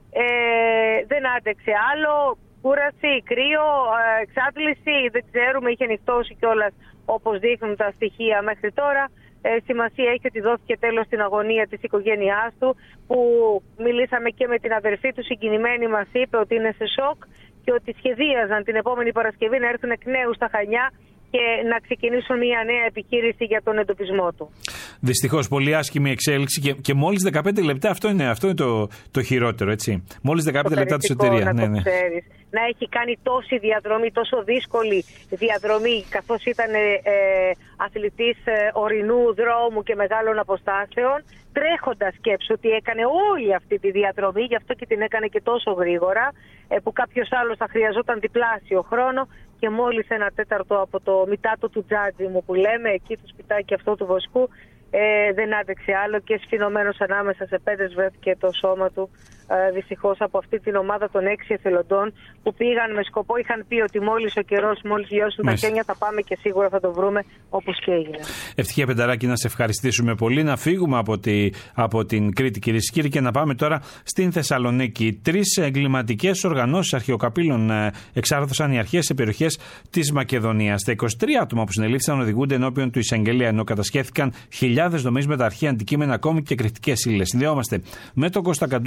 Δεν άντεξε άλλο, κούραση, κρύο, εξάντληση, δεν ξέρουμε, είχε νυχτώσει κιόλας όπως δείχνουν τα στοιχεία μέχρι τώρα. Σημασία έχει ότι δόθηκε τέλος στην αγωνία της οικογένειάς του, που μιλήσαμε και με την αδερφή του, συγκινημένη μας είπε ότι είναι σε σοκ και ότι σχεδίαζαν την επόμενη Παρασκευή να έρθουν εκ νέου στα Χανιά και να ξεκινήσουν μια νέα επιχείρηση για τον εντοπισμό του. Δυστυχώς, πολύ άσχημη εξέλιξη και μόλις 15 λεπτά, αυτό είναι το χειρότερο, έτσι. Μόλις 15 λεπτά της εταιρεία. Ναι. Να έχει κάνει τόση διαδρομή, τόσο δύσκολη διαδρομή, καθώς ήταν αθλητής ορεινού δρόμου και μεγάλων αποστάσεων, τρέχοντας, σκέψου ότι έκανε όλη αυτή τη διαδρομή, γι' αυτό και την έκανε και τόσο γρήγορα, που κάποιος άλλος θα χρειαζόταν διπλάσιο χρόνο, και μόλις 1/4 από το μητάτο του Τζάτζι μου που λέμε, εκεί το σπιτάκι αυτό του Βοσκού, δεν άντεξε άλλο και σφινωμένος ανάμεσα σε πέτρες βρέθηκε το σώμα του, δυστυχώς, από αυτή την ομάδα των 6 εθελοντών που πήγαν με σκοπό, είχαν πει ότι μόλις ο καιρός, μόλις λιώσουν τα χιόνια θα πάμε και σίγουρα θα το βρούμε, όπως και έγινε. Ευτυχία Πενταράκη, να σε ευχαριστήσουμε πολύ. Να φύγουμε από την Κρήτη, κυρίες και κύριοι, και να πάμε τώρα στην Θεσσαλονίκη. 3 εγκληματικές οργανώσεις αρχαιοκαπήλων εξάρθρωσαν οι αρχές σε περιοχές της Μακεδονίας. Τα 23 άτομα που συνελήφθησαν οδηγούνται ενώπιον του εισαγγελέα, ενώ κατασχέθηκαν χιλιάδες νομίσματα, αρχεία, αντικείμενα, ακόμη και κριτικές ύλες. Συνδεόμαστε με τον Κώστα Καντούρα από την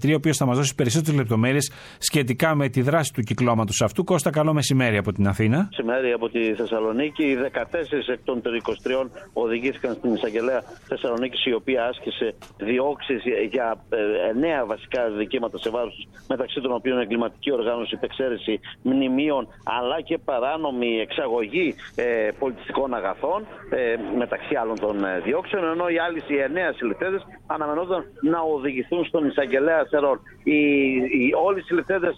Δημητρίου, ο οποίος θα μας δώσει περισσότερες λεπτομέρειες σχετικά με τη δράση του κυκλώματος αυτού. Κώστα, καλό μεσημέρι από την Αθήνα. Μεσημέρι από τη Θεσσαλονίκη. Οι 14 εκ των 23 οδηγήθηκαν στην εισαγγελέα Θεσσαλονίκης, η οποία άσκησε διώξεις για 9 βασικά δικήματα σε βάρος, μεταξύ των οποίων εγκληματική οργάνωση, υπεξαίρεση μνημείων, αλλά και παράνομη εξαγωγή πολιτιστικών αγαθών, μεταξύ άλλων των διώξεων, ενώ οι άλλοι 9 συλληφθέντες αναμενόταν να οδηγηθούν στον εισαγγελέα Σερών. Όλοι οι συλληφθέντες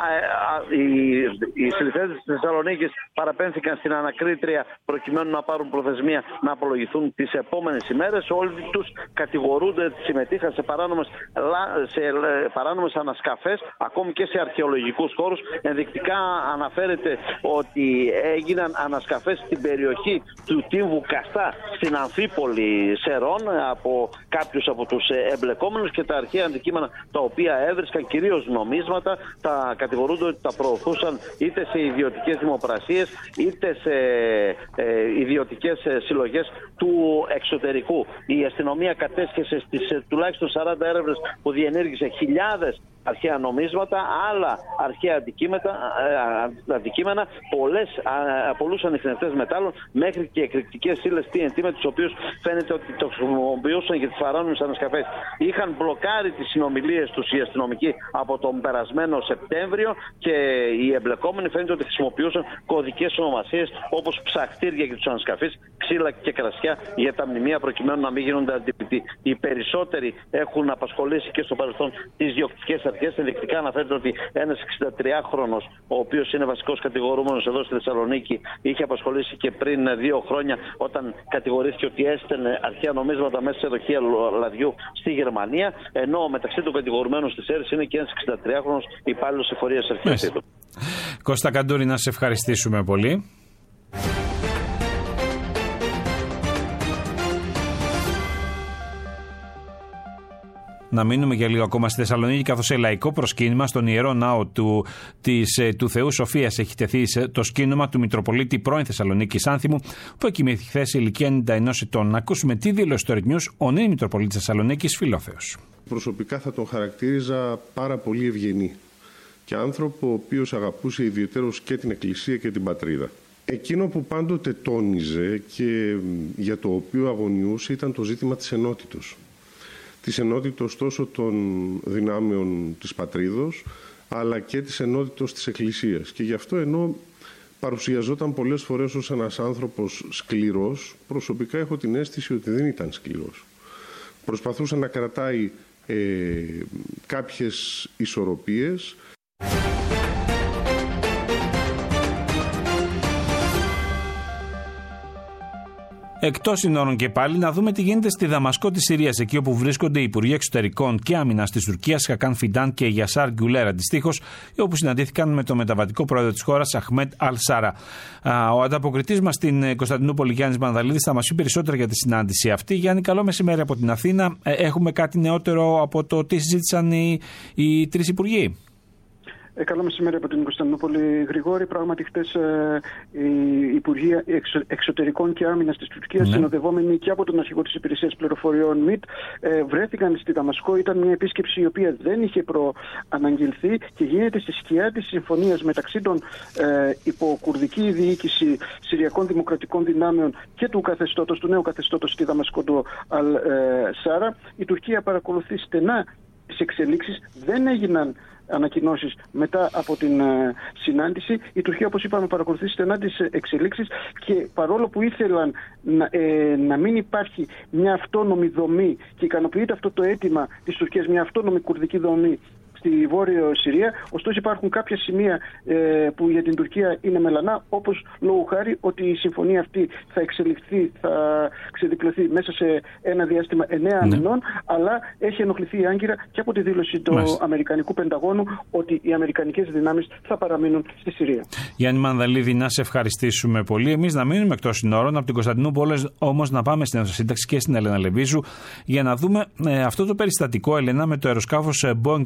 της Θεσσαλονίκης παραπέμφθηκαν στην ανακρίτρια προκειμένου να πάρουν προθεσμία να απολογηθούν τις επόμενες ημέρες. Όλοι τους κατηγορούνται ότι συμμετείχαν σε παράνομες ανασκαφές, ακόμη και σε αρχαιολογικούς χώρους. Ενδεικτικά αναφέρεται ότι έγιναν ανασκαφές στην περιοχή του Τύμβου Καστά, στην Αμφίπολη Σερών, από κάποιους από τους εμπλεκόμενους, και τα αρχαία αντικείμενα τα οποία έβρισκαν, κυρίως νομίσματα, τα κατηγορούνται ότι τα προωθούσαν είτε σε ιδιωτικές δημοπρασίες είτε σε ιδιωτικές συλλογές του εξωτερικού. Η αστυνομία κατέσχεσε στις τουλάχιστον 40 έρευνες που διενήργησε χιλιάδες αρχαία νομίσματα, άλλα αρχαία αντικείμενα, πολλούς ανιχνευτές μετάλλων, μέχρι και εκρηκτικές ύλες TNT, με τους οποίους φαίνεται ότι το χρησιμοποιούσαν για τις παράνομες ανασκαφές. Είχαν μπλοκάρει τις συνομιλίες τους οι αστυνομικοί από τον περασμένο Σεπτέμβριο, και οι εμπλεκόμενοι φαίνεται ότι χρησιμοποιούσαν κωδικές ονομασίες όπως ψαχτήρια για τους ανασκαφείς, ξύλα και κρασιά για τα μνημεία, προκειμένου να μην γίνονται αντιληπτοί. Οι περισσότεροι έχουν απασχολήσει και στο παρελθόν τις διοκτικές αρχές. Ενδεικτικά αναφέρεται ότι ένας 63χρονος, ο οποίος είναι βασικός κατηγορούμενος εδώ στη Θεσσαλονίκη, είχε απασχολήσει και πριν 2 χρόνια, όταν κατηγορήθηκε ότι έστελνε αρχαία νομίσματα μέσα σε δοχεία λαδιού στη Γερμανία. Ενώ μεταξύ των κατηγορουμένων στις αίρες είναι και ένας 63χρονος υπάλληλος εφορίας αρχαίου. Κώστα Καντούρη, να σε ευχαριστήσουμε πολύ. Να μείνουμε για λίγο ακόμα στη Θεσσαλονίκη, καθώς σε λαϊκό προσκύνημα στον Ιερό Ναό του Θεού Σοφίας έχει τεθεί το σκήνομα του Μητροπολίτη πρώην Θεσσαλονίκης Άνθιμου, που εκοιμήθη χθες σε ηλικία 91 ετών. Να ακούσουμε τι δήλωσε στο Red News ο νέος Μητροπολίτης Θεσσαλονίκης, Φιλόθεος. Προσωπικά θα τον χαρακτήριζα πάρα πολύ ευγενή και άνθρωπο ο οποίος αγαπούσε ιδιαιτέρως και την Εκκλησία και την πατρίδα. Εκείνο που πάντοτε τόνιζε και για το οποίο αγωνιούσε ήταν το ζήτημα της ενότητος. Της ενότητος τόσο των δυνάμεων της πατρίδος, αλλά και της ενότητος της Εκκλησίας. Και γι' αυτό, ενώ παρουσιαζόταν πολλές φορές ως ένας άνθρωπος σκληρός, προσωπικά έχω την αίσθηση ότι δεν ήταν σκληρός. Προσπαθούσε να κρατάει κάποιες ισορροπίες. Εκτός συνόρων και πάλι, να δούμε τι γίνεται στη Δαμασκό της Συρίας, εκεί όπου βρίσκονται οι Υπουργοί Εξωτερικών και Άμυνας της Τουρκίας, Χακάν Φιντάν και Γιασάρ Γκουλέρ αντιστοίχως, όπου συναντήθηκαν με τον μεταβατικό πρόεδρο της χώρας, Αχμέτ Αλ-Σάρα. Ο ανταποκριτής μας στην Κωνσταντινούπολη, Γιάννης Μανδαλίδης, θα μας πει περισσότερα για τη συνάντηση αυτή. Γιάννη, καλό μεσημέρι από την Αθήνα. Έχουμε κάτι νεότερο από το τι συζήτησαν οι 3 υπουργοί? Καλό μεσημέρι από την Κωνσταντινούπολη, Γρηγόρη. Πράγματι, χτες οι Υπουργοί Εξωτερικών και Άμυνας της Τουρκίας, συνοδευόμενοι και από τον αρχηγό της Υπηρεσίας Πληροφοριών ΜΙΤ, βρέθηκαν στη Δαμασκό. Ήταν μια επίσκεψη η οποία δεν είχε προαναγγελθεί και γίνεται στη σκιά της συμφωνίας μεταξύ των υποκουρδική διοίκηση Συριακών Δημοκρατικών Δυνάμεων και του νέου καθεστώτος στη Δαμασκό του Αλ-Σάρα. Η Τουρκία παρακολουθεί στενά τις εξελίξεις. Δεν έγιναν ανακοινώσεις μετά από την συνάντηση. Η Τουρκία, όπως είπαμε, παρακολουθεί στενά τις εξελίξεις, και παρόλο που ήθελαν να μην υπάρχει μια αυτόνομη δομή, και ικανοποιείται αυτό το αίτημα της Τουρκίας, μια αυτόνομη κουρδική δομή στη Βόρειο Συρία, ωστόσο υπάρχουν κάποια σημεία που για την Τουρκία είναι μελανά, όπως λόγου χάρη ότι η συμφωνία αυτή θα εξελιχθεί, θα ξεδιπλωθεί μέσα σε ένα διάστημα 9 μηνών, αλλά έχει ενοχληθεί η Άγκυρα και από τη δήλωση του Αμερικανικού Πενταγώνου ότι οι αμερικανικές δυνάμεις θα παραμείνουν στη Συρία. Γιάννη Μανδαλίδη, να σε ευχαριστήσουμε πολύ. Εμείς να μείνουμε εκτός συνόρων, από την Κωνσταντινούπολη όμως να πάμε στην Σύνταξη και στην Ελένα Λεβίζου για να δούμε αυτό το περιστατικό, Ελένα, με το αεροσκάφος Boeing της American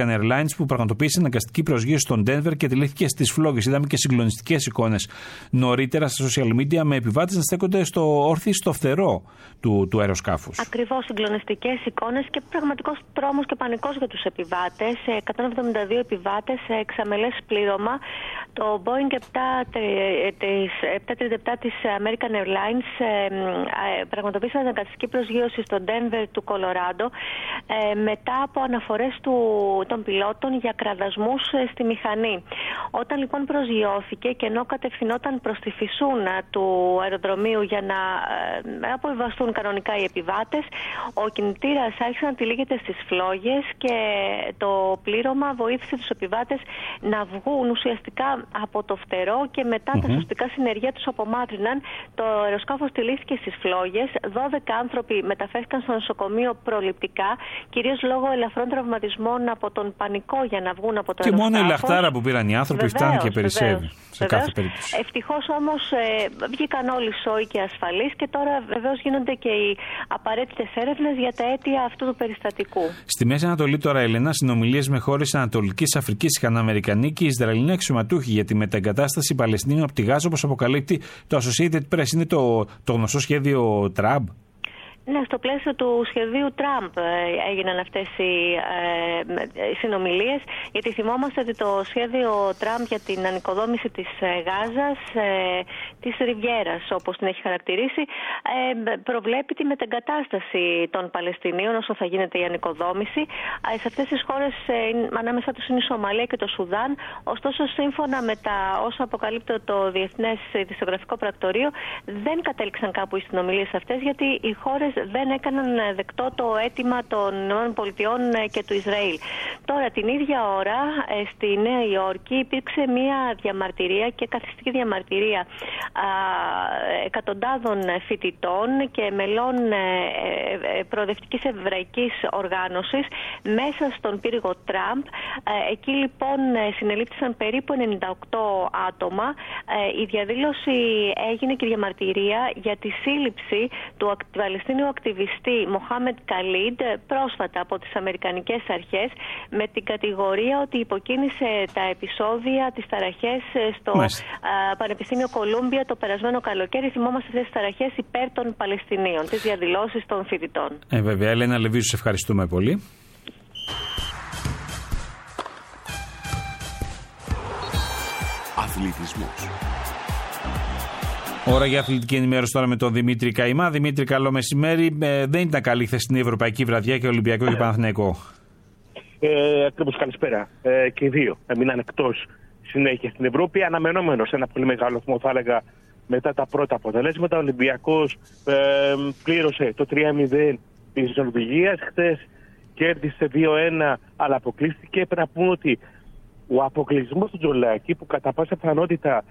American Airlines που πραγματοποίησε αναγκαστική προσγείωση στον Denver και τηλέχθηκε στις φλόγες. Είδαμε και συγκλονιστικές εικόνες νωρίτερα στα social media με επιβάτες να στέκονται όρθιοι στο φτερό του αεροσκάφους. Ακριβώς, συγκλονιστικές εικόνες και πραγματικός τρόμος και πανικός για τους επιβάτες. 172 επιβάτες σε εξαμελές πλήρωμα. Το Boeing 737 της American Airlines πραγματοποίησε αναγκαστική προσγείωση στο Denver του Κολοράντο μετά από αναφορές των πιλότων για κραδασμούς στη μηχανή. Όταν λοιπόν προσγειώθηκε και ενώ κατευθυνόταν προς τη φυσούνα του αεροδρομίου για να αποβιβαστούν κανονικά οι επιβάτες, ο κινητήρας άρχισε να τυλίγεται στις φλόγες και το πλήρωμα βοήθησε τους επιβάτες να βγουν ουσιαστικά από το φτερό και μετά τα σωστικά συνεργεία τους απομάκρυναν. Το αεροσκάφος τυλίχθηκε στις φλόγες. 12 άνθρωποι μεταφέρθηκαν στο νοσοκομείο προληπτικά, κυρίως λόγω ελαφρών τραυματισμών από τον πανικό για να βγουν από το αεροσκάφος. Και μόνο η λαχτάρα που πήραν οι άνθρωποι φτάνει και περισσεύει σε κάθε περίπτωση. Ευτυχώς όμως βγήκαν όλοι σώοι και ασφαλείς και τώρα βεβαίως γίνονται και οι απαραίτητες έρευνες για τα αίτια αυτού του περιστατικού. Στη Μέση Ανατολή τώρα, Έλενα, συνομιλίες με χώρες Ανατολικής Αφρικής είχαν Αμερικανοί και Ισραηλινοί αξιωματούχοι για τη μετεγκατάσταση Παλαιστινίων από τη Γάζα, όπως αποκαλύπτει το Associated Press. Είναι το γνωστό σχέδιο Τραμπ. Ναι, στο πλαίσιο του σχεδίου Τραμπ έγιναν αυτές οι συνομιλίες, γιατί θυμόμαστε ότι το σχέδιο Τραμπ για την ανοικοδόμηση της Γάζας, της Ριβιέρας όπως την έχει χαρακτηρίσει, προβλέπει τη μετεγκατάσταση των Παλαιστινίων όσο θα γίνεται η ανοικοδόμηση. Σε αυτές τις χώρες ανάμεσα τους είναι η Σομαλία και το Σουδάν, ωστόσο σύμφωνα με τα όσα αποκαλύπτει το Διεθνές Ειδησιογραφικό Πρακτορείο δεν κατέληξαν κάπου οι συνομιλίες αυτές, γιατί οι χώρες δεν έκαναν δεκτό το αίτημα των ΗΠΑ και του Ισραήλ. Τώρα την ίδια ώρα στη Νέα Υόρκη υπήρξε μια διαμαρτυρία και καθιστική διαμαρτυρία εκατοντάδων φοιτητών και μελών προοδευτικής εβραϊκής οργάνωσης μέσα στον πύργο Τραμπ. Εκεί λοιπόν συνελήφθησαν περίπου 98 άτομα. Η διαδήλωση έγινε και διαμαρτυρία για τη σύλληψη του Παλαιστίνιου ακτιβιστή Μοχάμεντ Καλίντ πρόσφατα από τις Αμερικανικές αρχές με την κατηγορία ότι υποκίνησε τα επεισόδια, τις ταραχές στο Πανεπιστήμιο Κολούμπια το περασμένο καλοκαίρι. Θυμόμαστε αυτές τις ταραχές υπέρ των Παλαιστινίων, τις διαδηλώσεις των φοιτητών. Βέβαια, Έλενα Λεβίζου, σε ευχαριστούμε πολύ. Αθλητισμός. Ώρα για αθλητική ενημέρωση τώρα με τον Δημήτρη Καημά. Δημήτρη, καλό μεσημέρι. Δεν ήταν καλή χθεσινή ευρωπαϊκή βραδιά και Ολυμπιακό και Παναθηναϊκό. Ακριβώς, καλησπέρα. Και οι δύο έμειναν εκτός συνέχεια στην Ευρώπη. Αναμενόμενο σε ένα πολύ μεγάλο βαθμό, θα έλεγα, μετά τα πρώτα αποτελέσματα. Ο Ολυμπιακός πλήρωσε το 3-0 της Νορβηγίας. Χθες κέρδισε 2-1, αλλά αποκλείστηκε. Πρέπει να πούμε ότι ο αποκλεισμός του Τζολάκη, που κατά πάσα πιθανότητα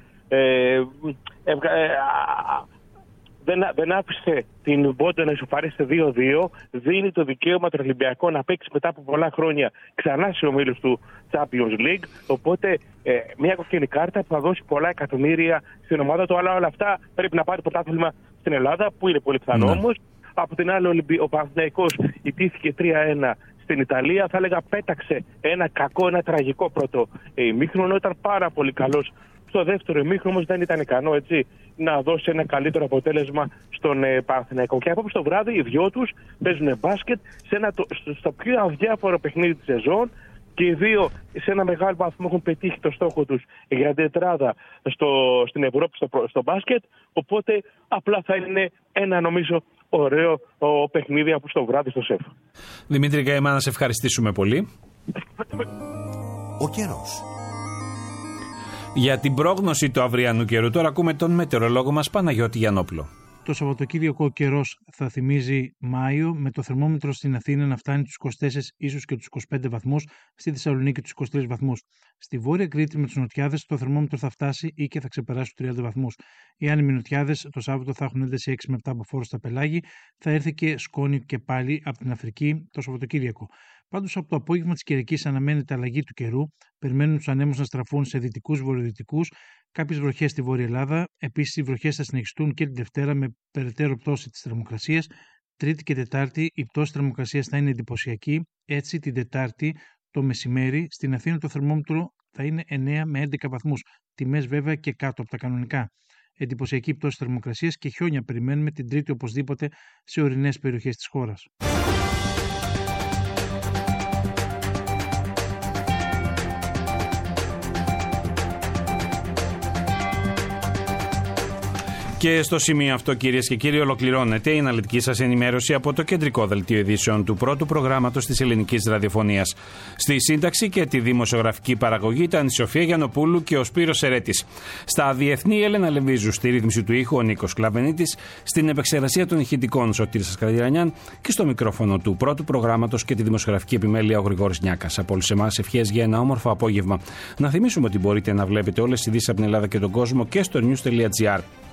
δεν άφησε την Μπόντα να ισοφαρίσει 2-2, δίνει το δικαίωμα του Ολυμπιακού να παίξει μετά από πολλά χρόνια ξανά σε ομίλους του Champions League. Οπότε μια κόκκινη κάρτα που θα δώσει πολλά εκατομμύρια στην ομάδα του, αλλά όλα αυτά πρέπει να πάρει πρωτάθλημα στην Ελλάδα, που είναι πολύ πιθανό όμως. Από την άλλη, ο Παναθηναϊκός ιτήθηκε 3-1 στην Ιταλία. Θα έλεγα πέταξε ένα τραγικό πρώτο ημίχρονο. Ήταν πάρα πολύ καλός στο δεύτερο ημίχρονο, όμως δεν ήταν ικανό να δώσει ένα καλύτερο αποτέλεσμα στον Παναθηναϊκό. Και απόψε το βράδυ οι δυο τους παίζουν μπάσκετ στο πιο αδιάφορο παιχνίδι της σεζόν. Και οι δύο σε ένα μεγάλο βαθμό έχουν πετύχει το στόχο τους για την τετράδα στην Ευρώπη στο μπάσκετ. Οπότε απλά θα είναι ένα, νομίζω, ωραίο παιχνίδι από το βράδυ στο ΣΕΦ. Δημήτρη Καημά, να σε ευχαριστήσουμε πολύ. Ο καιρός. Για την πρόγνωση του αυριανού καιρού τώρα ακούμε τον μετεωρολόγο μας Παναγιώτη Γιαννόπουλο. Το Σαββατοκύριακο ο καιρός θα θυμίζει Μάιο, με το θερμόμετρο στην Αθήνα να φτάνει τους 24 ίσως και τους 25 βαθμούς, στη Θεσσαλονίκη τους 23 βαθμούς. Στη Βόρεια Κρήτη με τους νοτιάδες το θερμόμετρο θα φτάσει ή και θα ξεπεράσει τους 30 βαθμούς. Οι άνεμοι νοτιάδες το Σάββατο θα έχουν ένταση 6 με 7 από φόρο στα πελάγη, θα έρθει και σκόνη και πάλι από την Αφρική το Σαββατοκύριακο. Πάντως από το απόγευμα της Κυριακής αναμένεται αλλαγή του καιρού, περιμένουν τους ανέμους να στραφούν σε δυτικούς βορειοδυτικούς, κάποιες βροχές στη Βόρεια Ελλάδα. Επίσης, οι βροχές θα συνεχιστούν και την Δευτέρα με περαιτέρω πτώση της θερμοκρασίας. Τρίτη και Τετάρτη η πτώση θερμοκρασίας θα είναι εντυπωσιακή. Έτσι, την Τετάρτη Το μεσημέρι στην Αθήνα το θερμόμετρο θα είναι 9 με 11 βαθμούς. Τιμές βέβαια και κάτω από τα κανονικά. Εντυπωσιακή πτώση θερμοκρασίας και χιόνια περιμένουμε την Τρίτη οπωσδήποτε σε ορεινές περιοχές της χώρας. Και στο σημείο αυτό, κυρίες και κύριοι, ολοκληρώνεται η αναλυτική σας ενημέρωση από το κεντρικό δελτίο ειδήσεων του πρώτου προγράμματος της ελληνικής ραδιοφωνίας. Στη σύνταξη και τη δημοσιογραφική παραγωγή ήταν η Σοφία Γιαννοπούλου και ο Σπύρος Ερέτης. Στα διεθνή, η Έλενα Λεβίζου, στη ρύθμιση του ήχου ο Νίκος Κλαβενίτης, στην επεξεργασία των ηχητικών Σωτήρης Κρατηρανιάν και στο μικρόφωνο του πρώτου προγράμματος και τη δημοσιογραφική επιμέλεια ο Γρηγόρης Νιάκας. Από όλους εμάς ευχές για ένα όμορφο απόγευμα. Να θυμίσουμε ότι μπορείτε να βλέπετε όλες τις ειδήσεις από την Ελλάδα και τον κόσμο και στο news.gr.